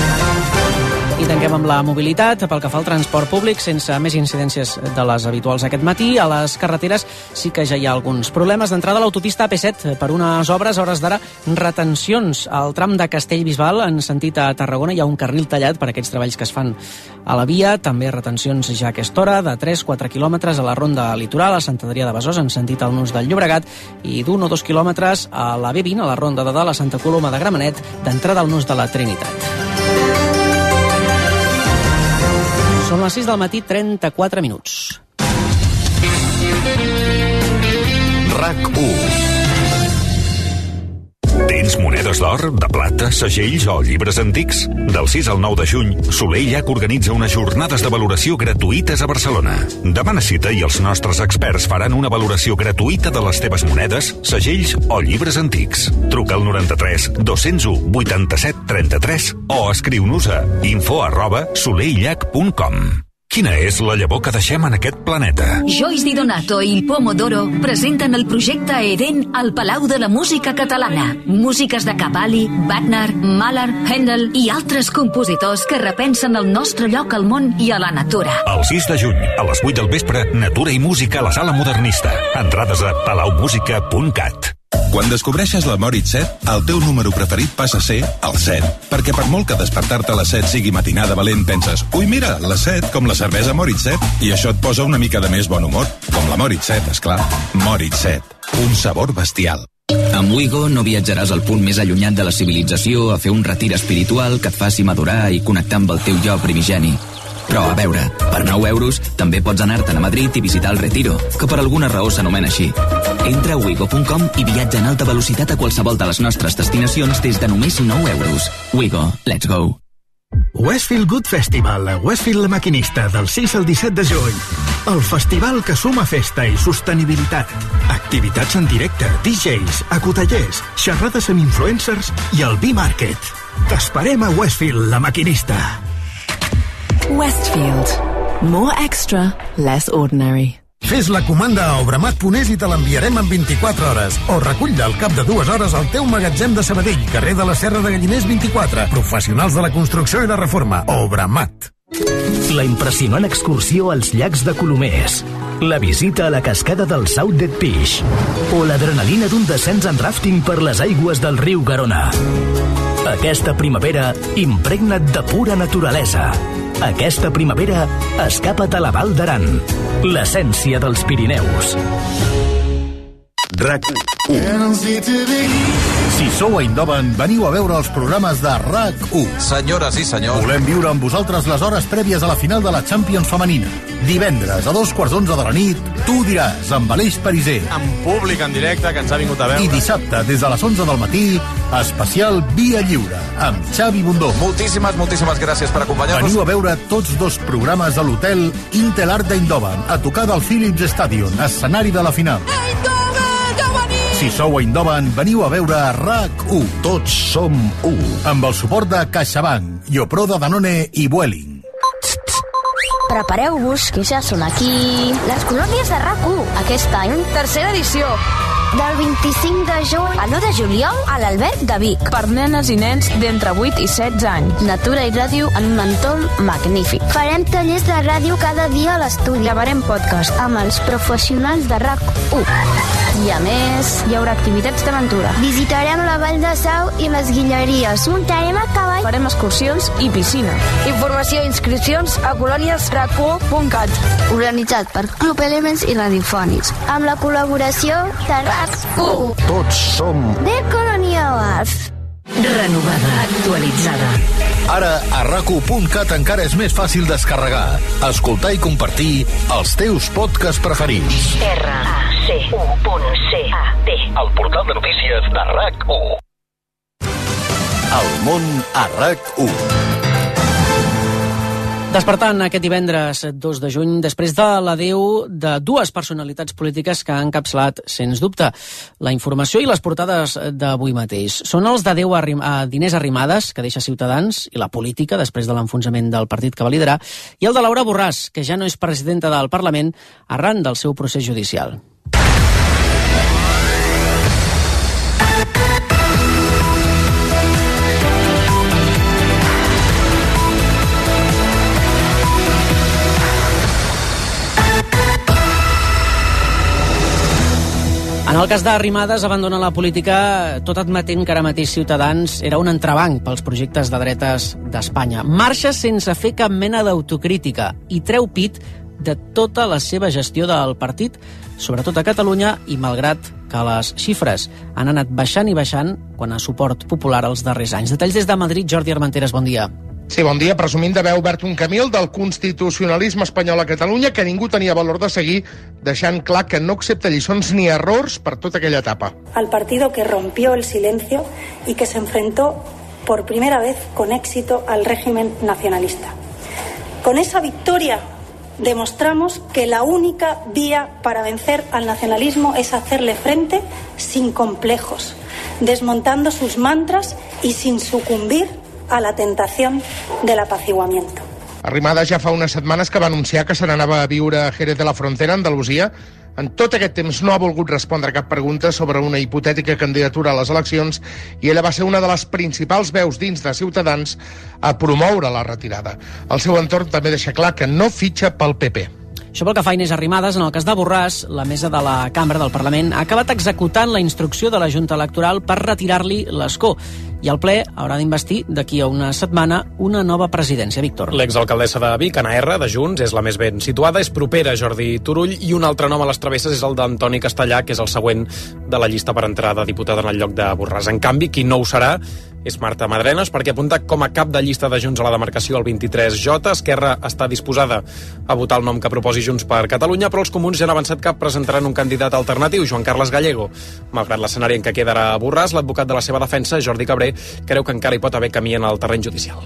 I tanquem amb la mobilitat. Pel que fa al transport públic, sense més incidències de les habituals aquest matí, a les carreteres sí que ja hi ha alguns problemes. D'entrada a l'autopista A P set, per unes obres, a hores d'ara, retencions al tram de Castellbisbal en sentit a Tarragona. Hi ha un carril tallat per aquests treballs que es fan a la via. També retencions ja a aquesta hora de tres a quatre quilòmetres a la ronda litoral, a Sant Adrià de Besòs, en sentit al nus del Llobregat, i d'un o dos quilòmetres a la B vint, a la ronda de dalt, a Santa Coloma de Gramenet, d'entrada al nus de la Trinitat. Són les sis del matí, trenta-quatre minuts. RAC u. Tens monedes d'or, de plata, segells o llibres antics? Del sis al nou de juny, Soler Llach organitza unes jornades de valoració gratuïtes a Barcelona. Demana cita i els nostres experts faran una valoració gratuïta de les teves monedes, segells o llibres antics. Truca al noranta-tres dos-cents u vuitanta-set trenta-tres o escriu-nos a info arroba soleillach punt com. Quina és la llavor que deixem en aquest planeta? Joyce Di Donato i il Pomodoro presenten el projecte Eden al Palau de la Música Catalana. Músiques de Cavalli, Wagner, Mahler, Händel i altres compositors que repensen el nostre lloc al món i a la natura. El sis de juny, a les vuit del vespre, Natura i Música a la Sala Modernista. Entrades a palau música punt cat. Quan descobreixes la Moritz set, el teu número preferit passa a ser el set. Perquè per molt que despertar-te a les set sigui matinada valent, penses, ui mira, la set, com la cervesa Moritz set, i això et posa una mica de més bon humor. Com la Moritz set, esclar. Moritz set, un sabor bestial. Amb Wigo no viatjaràs al punt més allunyat de la civilització a fer un retir espiritual que et faci madurar i connectar amb el teu jo primigeni. Però, a veure, per nou euros també pots anar-te'n a Madrid i visitar el Retiro, que per alguna raó s'anomena així. Entra a wigo punt com i viatja en alta velocitat a qualsevol de les nostres destinacions des de només nou euros. Wigo, let's go. Westfield Good Festival a Westfield La Maquinista del sis al disset de juny. El festival que suma festa i sostenibilitat. Activitats en directe, D Js, acotallers, xerrades amb influencers i el B-Market. T'esperem a Westfield La Maquinista. Westfield. More extra, less ordinary. Fes la comanda a obramat punt es i te l'enviarem en vint-i-quatre hores. O recull-la al cap de dues hores al teu magatzem de Sabadell, carrer de la Serra de Galliners vint-i-quatre. Professionals de la construcció i la reforma. Obramat. La impressionant excursió als llacs de Colomers, la visita a la cascada del South Dead Fish o l'adrenalina d'un descens en ràfting per les aigües del riu Garona. Aquesta primavera, impregna't de pura naturalesa. Aquesta primavera, escapa't a la Val d'Aran, l'essència dels Pirineus. RAC u. Si sou a Eindhoven, veniu a veure els programes de RAC u. Senyores i senyors, volem viure amb vosaltres les hores prèvies a la final de la Champions femenina. Divendres, a dos quarts d'onze de la nit, Tu diràs, amb Aleix Pariser. En públic, en directe, que ens ha vingut a veure. I dissabte, des de les onze del matí, especial Via Lliure, amb Xavi Bundó. Moltíssimes, moltíssimes gràcies per acompanyar-nos. Veniu a veure tots dos programes a l'hotel Intel Art d'Eindhoven, a tocar del Philips Stadion, escenari de la final. Si sou a Eindhoven, veniu a veure RAC u. Tots som u. Amb el suport de CaixaBank, Iopro de Danone i Vueling. Prepareu-vos, que ja són aquí les colònies de RAC u. Aquest any, tercera edició. Del vint-i-cinc de juny a l'u de juliol a l'Alberg de Vic. Per nenes i nens d'entre vuit i setze anys. Natura i ràdio en un entorn magnífic. Farem tallers de ràdio cada dia a l'estudi. Gravarem podcast amb els professionals de RAC u. I a més, hi haurà activitats d'aventura. Visitarem la Vall de Sau i les Guilleries. Muntarem a cavall. Farem excursions i piscina. Informació i inscripcions a colònies rac u punt cat. Organitzat per Club Elements i Radiofònics. Amb la col·laboració de RAC u. Tots som de Colonials. Renovada, actualitzada. Ara a rac u punt cat encara és més fàcil descarregar, escoltar i compartir els teus podcasts preferits. R A C U punt C A T. El portal de notícies de RAC u. El món a RAC u. Despertant aquest divendres dos de juny, després de l'adeu de dues personalitats polítiques que han encapçalat, sens dubte, la informació i les portades d'avui mateix. Són els d'adeu a, a Diners Arrimadas, que deixa Ciutadans, i la política, després de l'enfonsament del partit que va liderar, i el de Laura Borràs, que ja no és presidenta del Parlament arran del seu procés judicial. En el cas d'Arrimadas, abandona la política tot admetent que ara mateix Ciutadans era un entrebanc pels projectes de dretes d'Espanya. Marxa sense fer cap mena d'autocrítica i treu pit de tota la seva gestió del partit, sobretot a Catalunya, i malgrat que les xifres han anat baixant i baixant quan a suport popular els darrers anys. Detalls des de Madrid, Jordi Armenteres, bon dia. Sí, bon dia. Presumint d'haver obert un camí del constitucionalisme espanyol a Catalunya que ningú tenia valor de seguir, deixant clar que no accepta lliçons ni errors per tota aquella etapa. Al partido que rompió el silencio y que se enfrentó por primera vez con éxito al régimen nacionalista. Con esa victoria demostramos que la única vía para vencer al nacionalismo es hacerle frente sin complejos, desmontando sus mantras y sin sucumbir a la tentación del apaciguamiento. Arrimadas ja fa unes setmanes que va anunciar que se n'anava a viure a Jerez de la Frontera, Andalusia. En tot aquest temps no ha volgut respondre cap pregunta sobre una hipotètica candidatura a les eleccions i ella va ser una de les principals veus dins de Ciutadans a promoure la retirada. El seu entorn també deixa clar que no fitxa pel P P. Això pel que fa a Inés Arrimadas, en el cas de Borràs, la mesa de la Cambra del Parlament ha acabat executant la instrucció de la Junta Electoral per retirar-li l'escó. I el ple haurà d'investir d'aquí a una setmana una nova presidència. Víctor. L'exalcaldessa de Vic, Anna R, de Junts, és la més ben situada, és propera a Jordi Turull, i un altre nom a les travesses és el d'Antoni Castellà, que és el següent de la llista per entrar de diputada en el lloc de Borràs. En canvi, qui no ho serà és Marta Madrenas, perquè apunta com a cap de llista de Junts a la demarcació el vint-i-tres J. Esquerra està disposada a votar el nom que proposi Junts per Catalunya, però els comuns ja han avançat que presentaran un candidat alternatiu, Joan Carles Gallego. Malgrat l'escenari en què quedarà Borràs, l'advocat de la seva defensa, Jordi Cabré, creu que encara hi pot haver camí en el terreny judicial.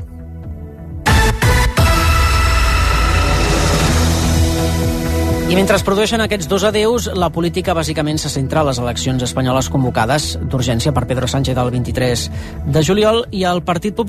I mentre es produeixen aquests dos adeus, la política bàsicament se centra a les eleccions espanyoles convocades d'urgència per Pedro Sánchez el vint-i-tres de juliol, i el Partit Popular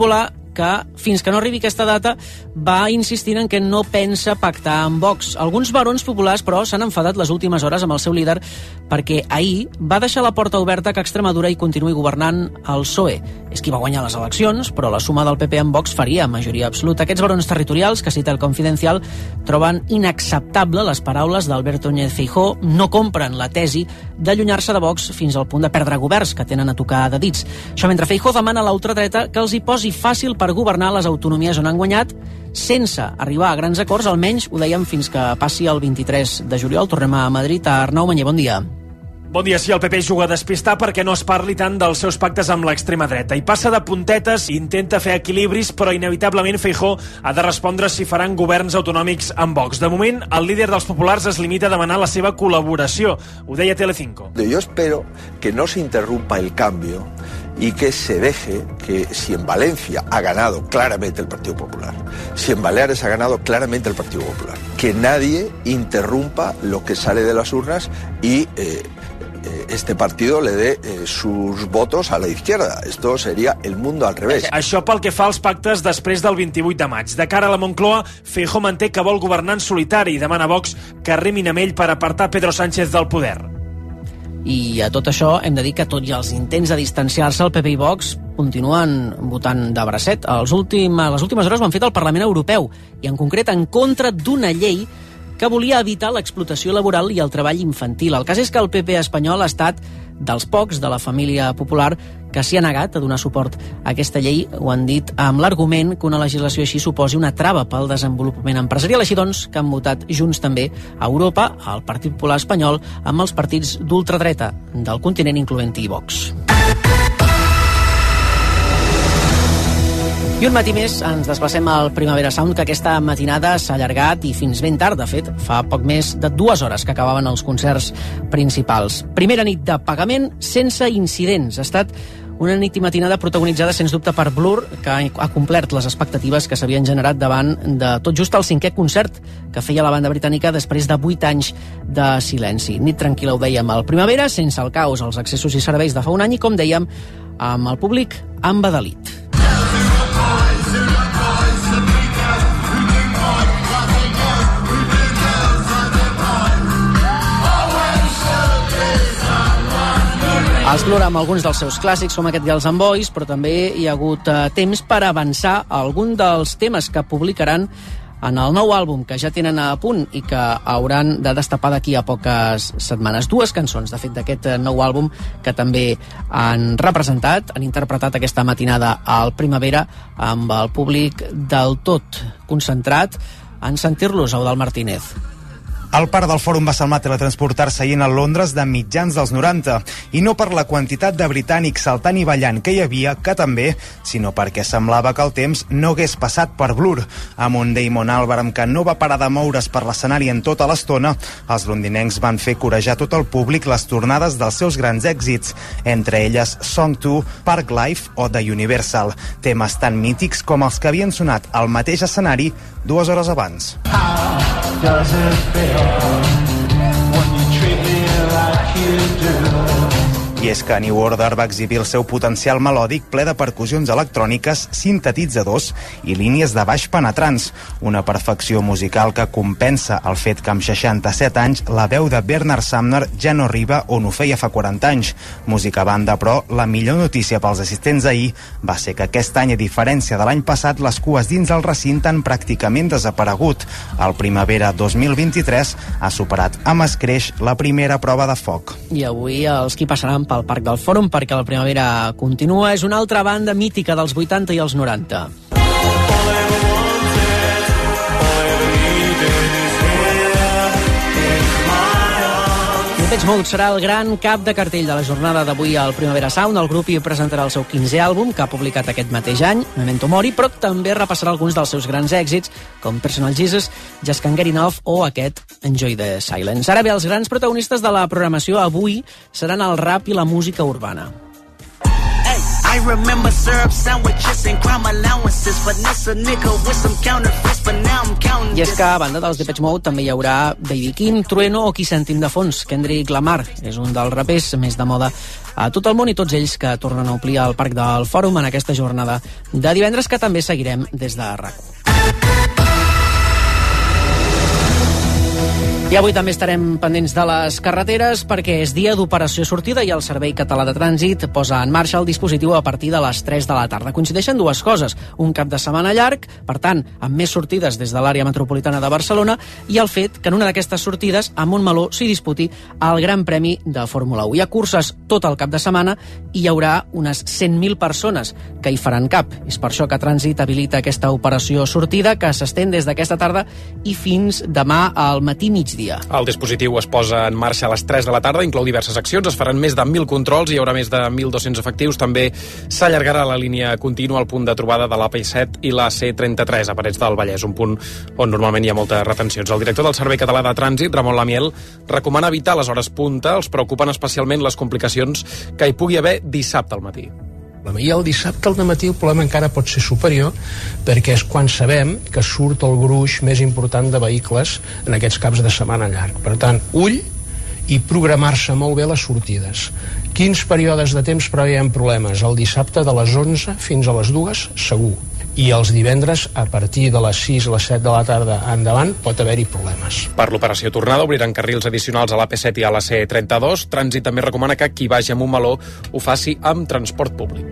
que, fins que no arribi aquesta data, va insistir en que no pensa pactar amb Vox. Alguns barons populars, però, s'han enfadat les últimes hores amb el seu líder perquè ahir va deixar la porta oberta que Extremadura hi continuï governant el P S O E. És qui va guanyar les eleccions, però la suma del P P amb Vox faria majoria absoluta. Aquests barons territorials, que cita el Confidencial, troben inacceptable les paraules d'Alberto Núñez Feijóo, no compren la tesi d'allunyar-se de Vox fins al punt de perdre governs que tenen a tocar de dits. Això mentre Feijóo demana a la ultradreta que els hi posi fàcil per governar les autonomies on han guanyat sense arribar a grans acords, almenys ho dèiem fins que passi el vint-i-tres de juliol. Tornem a Madrid. A Arnau Manyer, bon dia. Bon dia. Sí, el P P juga a despistar perquè no es parli tant dels seus pactes amb l'extrema dreta. I passa de puntetes, intenta fer equilibris, però inevitablement Feijóo ha de respondre si faran governs autonòmics amb Vox. De moment, el líder dels populars es limita a demanar la seva col·laboració. Ho deia Telecinco. Yo espero que no se interrumpa el cambio y que se deje que, si en Valencia ha ganado claramente el Partido Popular, si en Baleares ha ganado claramente el Partido Popular, que nadie interrumpa lo que sale de las urnas y eh, este partido le dé eh, sus votos a la izquierda. Esto sería el mundo al revés. Això pel que fa als pactes després del vint-i-vuit de maig. De cara a la Moncloa, Feijóo manté que vol governar en solitari i demana a Vox que remin amb ell per apartar Pedro Sánchez del poder. I a tot això hem de dir que tot i els intents de distanciar-se, el P P i Vox continuen votant de bracet. Els últim, les últimes hores ho han fet al Parlament Europeu, i en concret en contra d'una llei que volia evitar l'explotació laboral i el treball infantil. El cas és que el P P espanyol ha estat dels pocs de la família popular que s'hi ha negat a donar suport a aquesta llei. Ho han dit amb l'argument que una legislació així suposi una trava pel desenvolupament empresarial. Així doncs, que han votat junts també a Europa, al Partit Popular espanyol, amb els partits d'ultradreta del continent, incloent-hi Vox. I un matí més ens desplacem al Primavera Sound, que aquesta matinada s'ha allargat i fins ben tard. De fet, fa poc més de dues hores que acabaven els concerts principals. Primera nit de pagament sense incidents. Ha estat una nit i matinada protagonitzada, sens dubte, per Blur, que ha complert les expectatives que s'havien generat davant de tot just el cinquè concert que feia la banda britànica després de vuit anys de silenci. Nit tranquil·la, ho dèiem, al Primavera, sense el caos, els accessos i serveis de fa un any i, com dèiem, amb el públic embadalit. Els Blur amb alguns dels seus clàssics, com aquest Girls and Boys, però també hi ha hagut eh, temps per avançar algun dels temes que publicaran en el nou àlbum que ja tenen a punt i que hauran de destapar d'aquí a poques setmanes. Dues cançons, de fet, d'aquest nou àlbum que també han representat, han interpretat aquesta matinada al Primavera amb el públic del tot concentrat en sentir-los, Eudald Martínez. El parc del Fòrum va salvar teletransportar-se ahir a Londres de mitjans dels noranta, i no per la quantitat de britànics saltant i ballant que hi havia, que també, sinó perquè semblava que el temps no hagués passat per Blur. Amb un Damon Albarn que no va parar de moure's per l'escenari en tota l'estona, els londinencs van fer corejar tot el públic les tornades dels seus grans èxits, entre elles Song two, Park Life o The Universal, temes tan mítics com els que havien sonat al mateix escenari dues hores abans. Does it feel when you treat me like you do? I és que New Order va exhibir el seu potencial melòdic ple de percussions electròniques, sintetitzadors i línies de baix penetrants, una perfecció musical que compensa el fet que amb seixanta-set anys la veu de Bernard Sumner ja no arriba on ho feia fa quaranta anys. Música a banda, però, la millor notícia pels assistents ahir va ser que aquest any, a diferència de l'any passat, les cues dins el recinte han pràcticament desaparegut. El Primavera dos mil vint-i-tres ha superat amb escreix la primera prova de foc. I avui els qui passaran pel Parc del Fòrum, perquè la Primavera continua, és una altra banda mítica dels vuitanta i els noranta. Depeche Mode serà el gran cap de cartell de la jornada d'avui al Primavera Sound. El grup hi presentarà el seu quinzè àlbum, que ha publicat aquest mateix any, Memento Mori, però també repassarà alguns dels seus grans èxits, com Personal Jesus, Just Can't Get Enough o aquest Enjoy the Silence. Ara bé, els grans protagonistes de la programació avui seran el rap i la música urbana. I remember syrup sandwiches and crime allowances. Finesse a nigga with some counterfeits, but now I'm counting. I és que, a banda dels Depeche Mode, també hi haurà Baby Kim, Trueno o qui sentim de fons, Kendrick Lamar. És un dels rapers més de moda a tot el món i tots ells que tornen a omplir el Parc del Fòrum en aquesta jornada de divendres, que també seguirem des de RAC1. I avui també estarem pendents de les carreteres perquè és dia d'operació sortida i el Servei Català de Trànsit posa en marxa el dispositiu a partir de les tres de la tarda. Coincideixen dues coses, un cap de setmana llarg, per tant, amb més sortides des de l'àrea metropolitana de Barcelona, i el fet que en una d'aquestes sortides a Montmeló s'hi disputi el Gran Premi de Fórmula u. Hi ha curses tot el cap de setmana i hi haurà unes cent mil persones que hi faran cap. És per això que Trànsit habilita aquesta operació sortida que s'estén des d'aquesta tarda i fins demà al matí migdia. El dispositiu es posa en marxa a les tres de la tarda, inclou diverses accions, es faran més de mil controls, hi haurà més de mil dos-cents efectius, també s'allargarà la línia contínua al punt de trobada de l'A P set i la C trenta-tres a Parets del Vallès, un punt on normalment hi ha moltes retencions. El director del Servei Català de Trànsit, Ramon Lamiel, recomana evitar les hores punta, els preocupen especialment les complicacions que hi pugui haver dissabte al matí. I el dissabte al matí el problema encara pot ser superior perquè és quan sabem que surt el gruix més important de vehicles en aquests caps de setmana llarg. Per tant, ull i programar-se molt bé les sortides. Quins períodes de temps preveiem problemes? El dissabte de les onze fins a les dues, segur. I els divendres, a partir de les sis a les set de la tarda endavant, pot haver-hi problemes. Per l'operació tornada obriran carrils addicionals a l'A P set i a la C trenta-dos. Trànsit també recomana que qui vagi a Montmeló ho faci amb transport públic.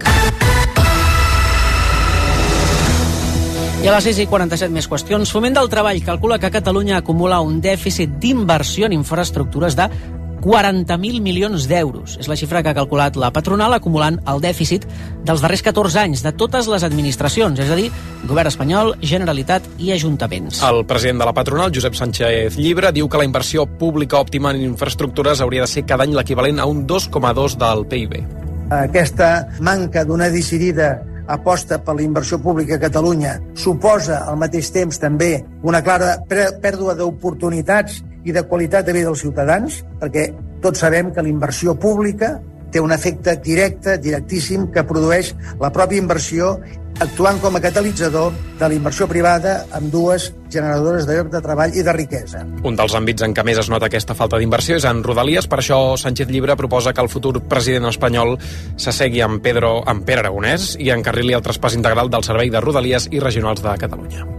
I a les sis i quaranta-set més qüestions. Foment del Treball calcula que Catalunya acumula un dèficit d'inversió en infraestructures de quaranta mil milions d'euros. És la xifra que ha calculat la patronal, acumulant el dèficit dels darrers catorze anys de totes les administracions, és a dir, govern espanyol, Generalitat i ajuntaments. El president de la patronal, Josep Sánchez Llibre, diu que la inversió pública òptima en infraestructures hauria de ser cada any l'equivalent a un dos coma dos del P I B. Aquesta manca d'una decidida aposta per la inversió pública a Catalunya suposa al mateix temps també una clara pèrdua d'oportunitats i de qualitat de vida dels ciutadans, perquè tots sabem que la inversió pública té un efecte directe, directíssim, que produeix la pròpia inversió, actuant com a catalitzador de la inversió privada amb dues generadores de lloc de treball i de riquesa. Un dels àmbits en què més es nota aquesta falta d'inversió és en Rodalies, per això Sánchez Llibre proposa que el futur president espanyol s'assegui amb, Pedro, amb Pere Aragonès i encarrili el traspàs integral del servei de Rodalies i regionals de Catalunya.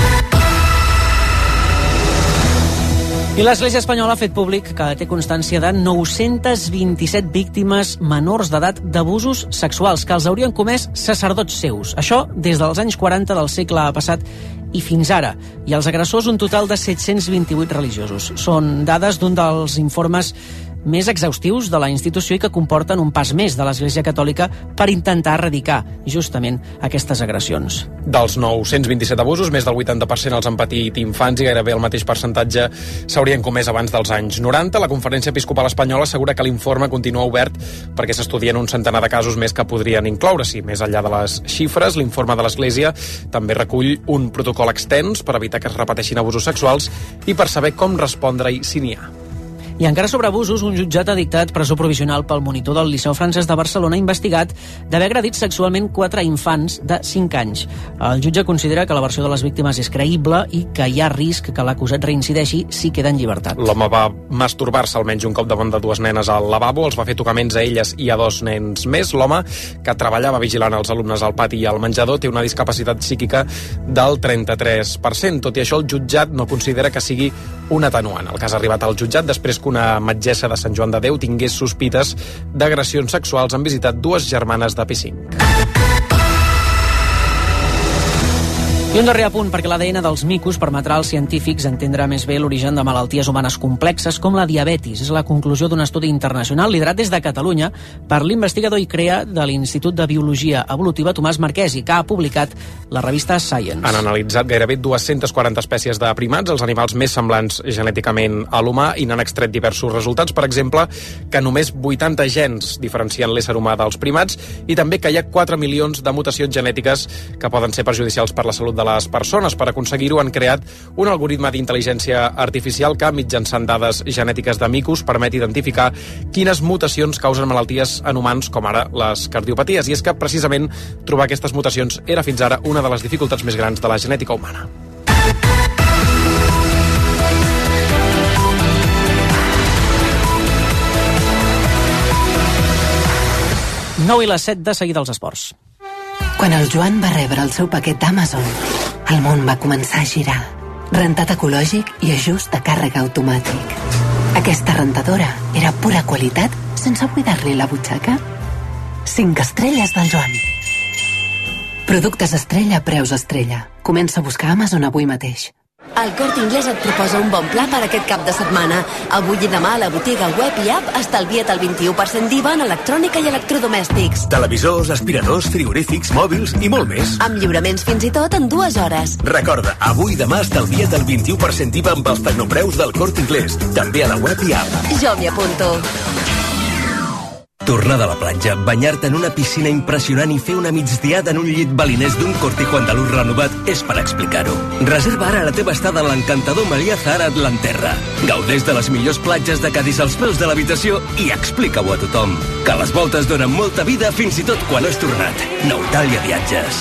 I l'Església Espanyola ha fet públic que té constància de nou-cents vint-i-set víctimes menors d'edat d'abusos sexuals que els haurien comès sacerdots seus. Això des dels anys quaranta del segle passat i fins ara. I els agressors un total de set-cents vint-i-vuit religiosos. Són dades d'un dels informes més exhaustius de la institució i que comporten un pas més de l'Església Catòlica per intentar erradicar justament aquestes agressions. Dels nou-cents vint-i-set abusos, més del vuitanta per cent els han patit infants i gairebé el mateix percentatge s'haurien comès abans dels anys noranta. La Conferència Episcopal Espanyola assegura que l'informe continua obert perquè s'estudien un centenar de casos més que podrien incloure-s'hi. Més enllà de les xifres, l'informe de l'Església també recull un protocol extens per evitar que es repeteixin abusos sexuals i per saber com respondre-hi si n'hi ha. I encara sobre abusos, un jutjat ha dictat presó provisional pel monitor del Liceu Francès de Barcelona investigat d'haver agredit sexualment quatre infants de cinc anys. El jutge considera que la versió de les víctimes és creïble i que hi ha risc que l'acusat reincideixi si queda en llibertat. L'home va masturbar-se almenys un cop davant de dues nenes al lavabo, els va fer tocaments a elles i a dos nens més. L'home, que treballava vigilant els alumnes al pati i al menjador, té una discapacitat psíquica del trenta-tres per cent. Tot i això, el jutjat no considera que sigui un atenuant. El cas ha arribat al jutjat després que una metgessa de Sant Joan de Déu tingués sospites d'agressions sexuals han visitat dues germanes de P cinc. I un darrer apunt, perquè l'A D N dels micos permetrà als científics entendre més bé l'origen de malalties humanes complexes com la diabetis. És la conclusió d'un estudi internacional liderat des de Catalunya per l'investigador i crea de l'Institut de Biologia Evolutiva Tomàs Marquesi, que ha publicat la revista Science. Han analitzat gairebé dues-centes quaranta espècies de primats, els animals més semblants genèticament a l'humà, i n'han extret diversos resultats. Per exemple, que només vuitanta gens diferencien l'ésser humà dels primats i també que hi ha quatre milions de mutacions genètiques que poden ser perjudicials per la salut de les persones. Per aconseguir-ho han creat un algoritme d'intel·ligència artificial que, mitjançant dades genètiques de micos, permet identificar quines mutacions causen malalties en humans, com ara les cardiopaties. I és que, precisament, trobar aquestes mutacions era fins ara una de les dificultats més grans de la genètica humana. nou i les set de seguida als esports. Quan el Joan va rebre el seu paquet d'Amazon, el món va començar a girar. Rentat ecològic i ajust de càrrega automàtic. Aquesta rentadora era pura qualitat sense buidar-li la butxaca. Cinc estrelles del Joan. Productes Estrella a preus Estrella. Comença a buscar Amazon avui mateix. El Corte Inglés et proposa un bon pla per aquest cap de setmana. Avui i demà a la botiga web i app estalvia't el vint-i-u per cent d'I V A en electrònica i electrodomèstics. Televisors, aspiradors, frigorífics, mòbils i molt més. Amb lliuraments fins i tot en dues hores. Recorda, avui i demà estalvia't el vint-i-u per cent d'I V A amb els tecnopreus del Corte Inglés. També a la web i app. Jo m'hi apunto. Tornar de la platja, banyar-te en una piscina impressionant i fer una migdiada en un llit balinès d'un cortijo andalús renovat és per explicar-ho. Reserva ara la teva estada a l'encantador Maria Zahara Atlanterra. Gaudeix de les millors platges de Cádiz als peus de l'habitació i explica-ho a tothom. Que les voltes donen molta vida fins i tot quan has tornat. Noutalia Viatges.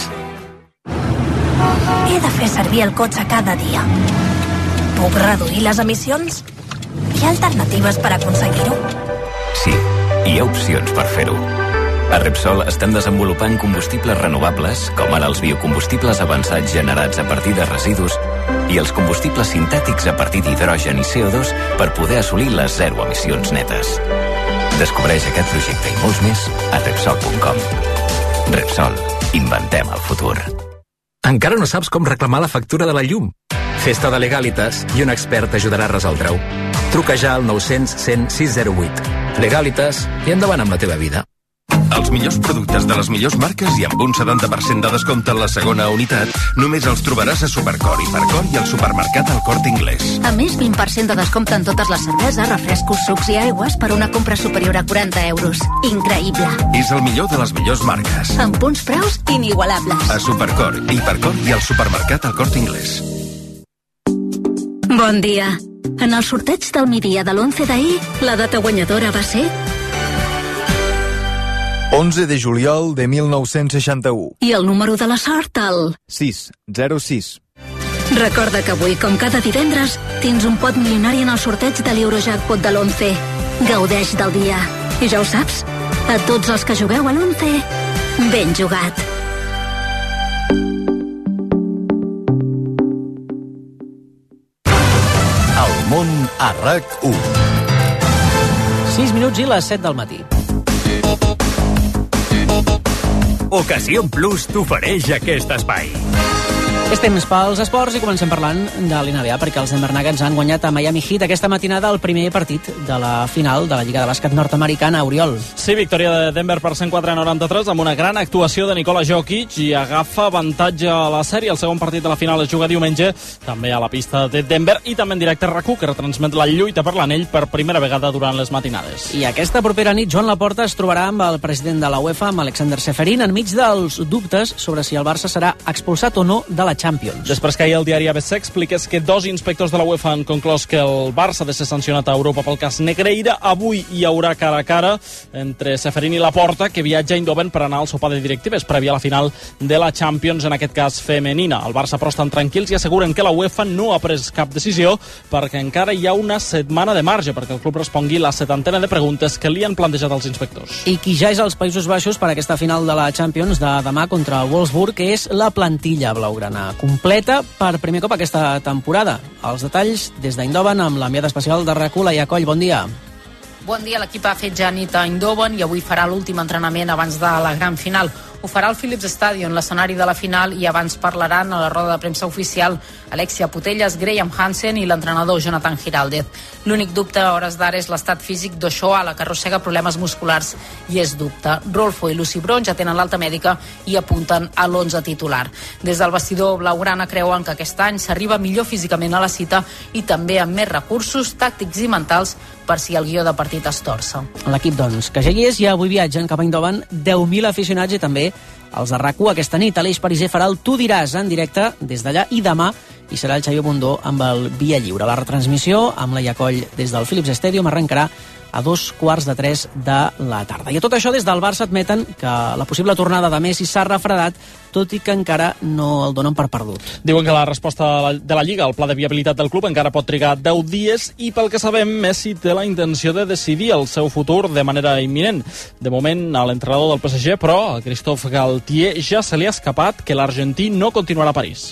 He de fer servir el cotxe cada dia. Puc reduir les emissions? Hi ha alternatives per aconseguir-ho? Sí, hi ha opcions per fer-ho. A Repsol estem desenvolupant combustibles renovables, com ara els biocombustibles avançats generats a partir de residus i els combustibles sintètics a partir d'hidrogen i C O dos per poder assolir les zero emissions netes. Descobreix aquest projecte i molts més a Repsol punt com. Repsol. Inventem el futur. Encara no saps com reclamar la factura de la llum? Fes-te de Legalitas i un expert t'ajudarà a resoldre-ho. Truca ja al nou cents cent sis zero vuit. Legalitas i endavant amb la teva vida. Els millors productes de les millors marques i amb un setanta per cent de descompte en la segona unitat només els trobaràs a Supercor, Hipercor i al supermercat El Corte Inglés. A més, vint per cent de descompte en totes les cerveses, refrescos, sucs i aigües per una compra superior a quaranta euros. Increïble. És el millor de les millors marques. Amb punts preus inigualables. A Supercor, Hipercor i al supermercat El Corte Inglés. Bon dia. En el sorteig del migdia de l'onze d'ahir, la data guanyadora va ser... onze de juliol de mil nou-cents seixanta-u. I el número de la sort, el... sis zero sis. Recorda que avui, com cada divendres, tens un pot milionari en el sorteig de l'Eurojackpot de l'onze. Gaudeix del dia. I ja ho saps, a tots els que jugueu a l'onze, ben jugat. El món a RAC u. sis minuts i les set del matí. Ocasión Plus t'ofereix aquest espai. És temps pels esports i comencem parlant de l'N B A perquè els Denver Nuggets han guanyat a Miami Heat aquesta matinada el primer partit de la final de la Lliga de Bàsquet nord-americana. Oriol. Sí, victòria de Denver per cent quatre a noranta-tres amb una gran actuació de Nikola Jokic i agafa avantatge a la sèrie. El segon partit de la final es juga diumenge també a la pista de Denver i també en directe a RAC u, que retransmet la lluita per l'anell per primera vegada durant les matinades. I aquesta propera nit Joan Laporta es trobarà amb el president de la UEFA, amb Alexander Seferin, enmig dels dubtes sobre si el Barça serà expulsat o no de la Champions. Després que ahir el diari A B C expliqués que dos inspectors de la UEFA han conclòs que el Barça ha de ser sancionat a Europa pel cas Negreira, avui hi haurà cara a cara entre Seferin i Laporta, que viatja a Eindhoven per anar al sopar de directives prèvia a la final de la Champions, en aquest cas femenina. El Barça però estan tranquils i asseguren que la UEFA no ha pres cap decisió perquè encara hi ha una setmana de marge perquè el club respongui la setantena de preguntes que li han plantejat els inspectors. I qui ja és als Països Baixos per aquesta final de la Champions de demà contra el Wolfsburg és la plantilla blaugrana completa per primer cop aquesta temporada. Els detalls des d'Eindhoven amb l'enviada especial de RAC u, Laia Coll. Bon dia. Bon dia, l'equip ha fet ja nit a Eindhoven i avui farà l'últim entrenament abans de la gran final. Ho farà al Philips Stadium, l'escenari de la final, i abans parlaran a la roda de premsa oficial Alexia Putellas, Graham Hansen i l'entrenador Jonathan Giraldez. L'únic dubte a hores d'ara és l'estat físic d'Oshoala, que arrossega problemes musculars i és dubte. Rolfo i Lucy Bron ja tenen l'alta mèdica i apunten a l'onze titular. Des del vestidor blaugrana creuen que aquest any s'arriba millor físicament a la cita i també amb més recursos tàctics i mentals per si el guió de partit es torça. L'equip, doncs, que ja hi és, ja avui viatgen cap a Eindhoven deu mil aficionats i també els de RAC u aquesta nit. Aleix Pariser farà el Tu diràs en directe des d'allà i demà i serà el Xavier Bundó amb el Via Lliure. La retransmissió amb la Iacoll des del Philips Stadium arrencarà a dos quarts de tres de la tarda. I a tot això, des del Barça admeten que la possible tornada de Messi s'ha refredat, tot i que encara no el donen per perdut. Diuen que la resposta de la Lliga al pla de viabilitat del club encara pot trigar deu dies i, pel que sabem, Messi té la intenció de decidir el seu futur de manera imminent. De moment, a l'entrenador del P S G, però, a Christophe Galtier, ja se li ha escapat que l'argentí no continuarà a París.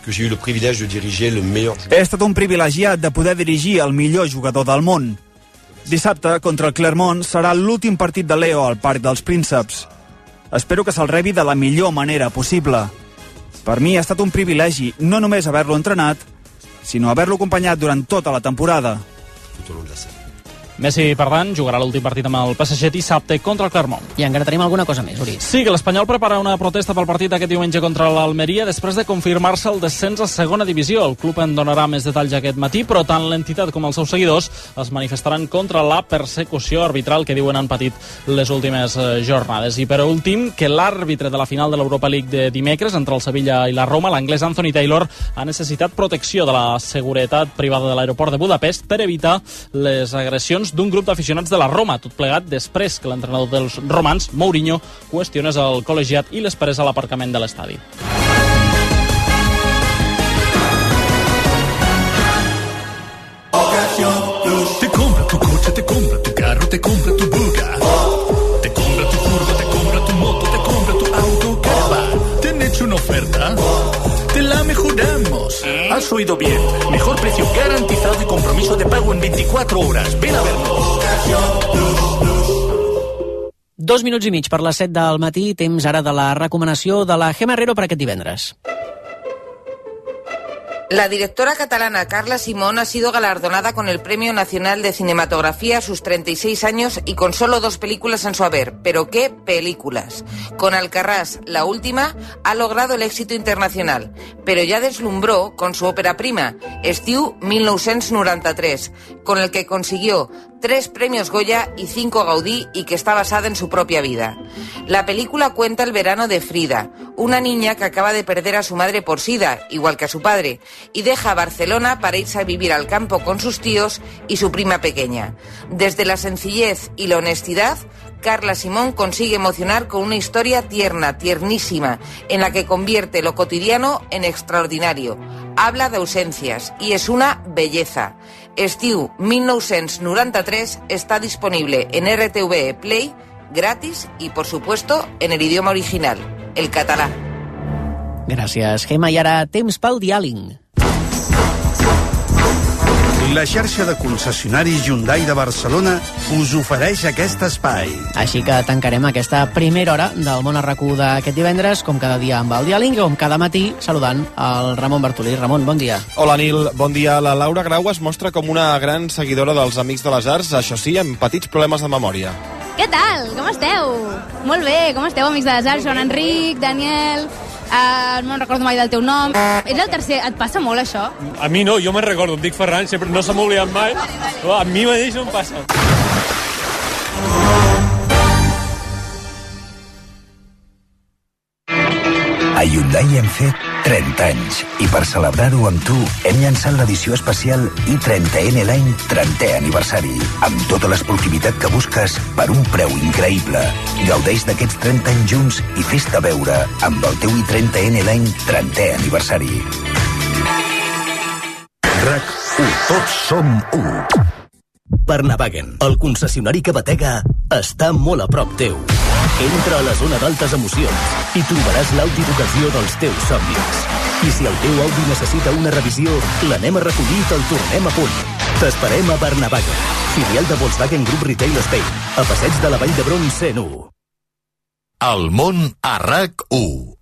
He estat un privilegiat de poder dirigir el millor jugador del món. Dissabte, contra el Clermont, serà l'últim partit de Leo al Parc dels Prínceps. Espero que se'l rebi de la millor manera possible. Per mi ha estat un privilegi no només haver-lo entrenat, sinó haver-lo acompanyat durant tota la temporada. Messi, per tant, jugarà l'últim partit amb el P S G dissabte contra el Clermont. I encara tenim alguna cosa més, Uri. Sí, que l'Espanyol prepara una protesta pel partit aquest diumenge contra l'Almeria després de confirmar-se el descens a segona divisió. El club en donarà més detalls aquest matí, però tant l'entitat com els seus seguidors es manifestaran contra la persecució arbitral que diuen han patit les últimes jornades. I per últim, que l'àrbitre de la final de l'Europa League de dimecres entre el Sevilla i la Roma, l'anglès Anthony Taylor, ha necessitat protecció de la seguretat privada de l'aeroport de Budapest per evitar les agressions d'un grup d'aficionats de la Roma, tot plegat després que l'entrenador dels romans, Mourinho, qüestionés el col·legiat i l'esperés a l'aparcament de l'estadi. Te compra tu coche, te compra tu carro, te compra tu buga. Te compra tu furgo, te compra tu moto, te compra tu auto, caravan. ¿Te han hecho una oferta? Te la mejoramos. Has oído bien. Mejor precio garantizado y compromiso de pago en veinticuatro horas. Ven a vernos. Dos minuts i mig per les set del matí, temps ara de la recomanació de la Gemma Herrero per aquest divendres. La directora catalana Carla Simón ha sido galardonada con el Premio Nacional de Cinematografía a sus treinta y seis años y con solo dos películas en su haber. ¿Pero qué películas? Con Alcarrás, la última, ha logrado el éxito internacional, pero ya deslumbró con su ópera prima, Estiu mil nou-cents noranta-tres, con el que consiguió tres premios Goya y cinco Gaudí y que está basada en su propia vida. La película cuenta el verano de Frida, una niña que acaba de perder a su madre por sida, igual que a su padre, y deja Barcelona para irse a vivir al campo con sus tíos y su prima pequeña. Desde la sencillez y la honestidad, Carla Simón consigue emocionar con una historia tierna, tiernísima, en la que convierte lo cotidiano en extraordinario. Habla de ausencias y es una belleza. Estiu mil nou-cents noranta-tres está disponible en R T V E Play, gratis y, por supuesto, en el idioma original, el català. Gràcies, Gemma. I ara, temps pel diàling. La xarxa de concessionaris Hyundai de Barcelona us ofereix aquest espai. Així que tancarem aquesta primera hora del Món a RAC1 d'aquest divendres, com cada dia amb el diàling, com cada matí saludant el Ramon Bartolí. Ramon, bon dia. Hola, Nil, bon dia. La Laura Grau es mostra com una gran seguidora dels Amics de les Arts, això sí, amb petits problemes de memòria. Què tal? Com esteu? Molt bé, com esteu, Amics de les Arts? Joan Enric, Daniel... Uh, no em recordo mai del teu nom. Ets el tercer, et passa molt això? A mi no, jo me'n recordo, em dic Ferran, sempre no se m'ha oblidat mai. A mi mateix no em passa. A Hyundai hem fet trenta anys i per celebrar-ho amb tu hem llançat l'edició especial i trenta ena l'any trentè aniversari amb tota l'esportivitat que busques per un preu increïble. Gaudeix d'aquests trenta anys junts i fes-te veure amb el teu i trenta ena l'any trentè aniversari. RAC u. Tots som u. Barnavagen, el concessionari que batega, està molt a prop teu. Entra a la zona d'altes emocions i trobaràs l'Audi d'ocasió dels teus somnis. I si el teu Audi necessita una revisió, l'anem a recollir i te'l tornem a punt. T'esperem a Barnavagen, filial de Volkswagen Group Retail Spain, a Passeig de la Vall d'Hebron cent u. El món a RAC u.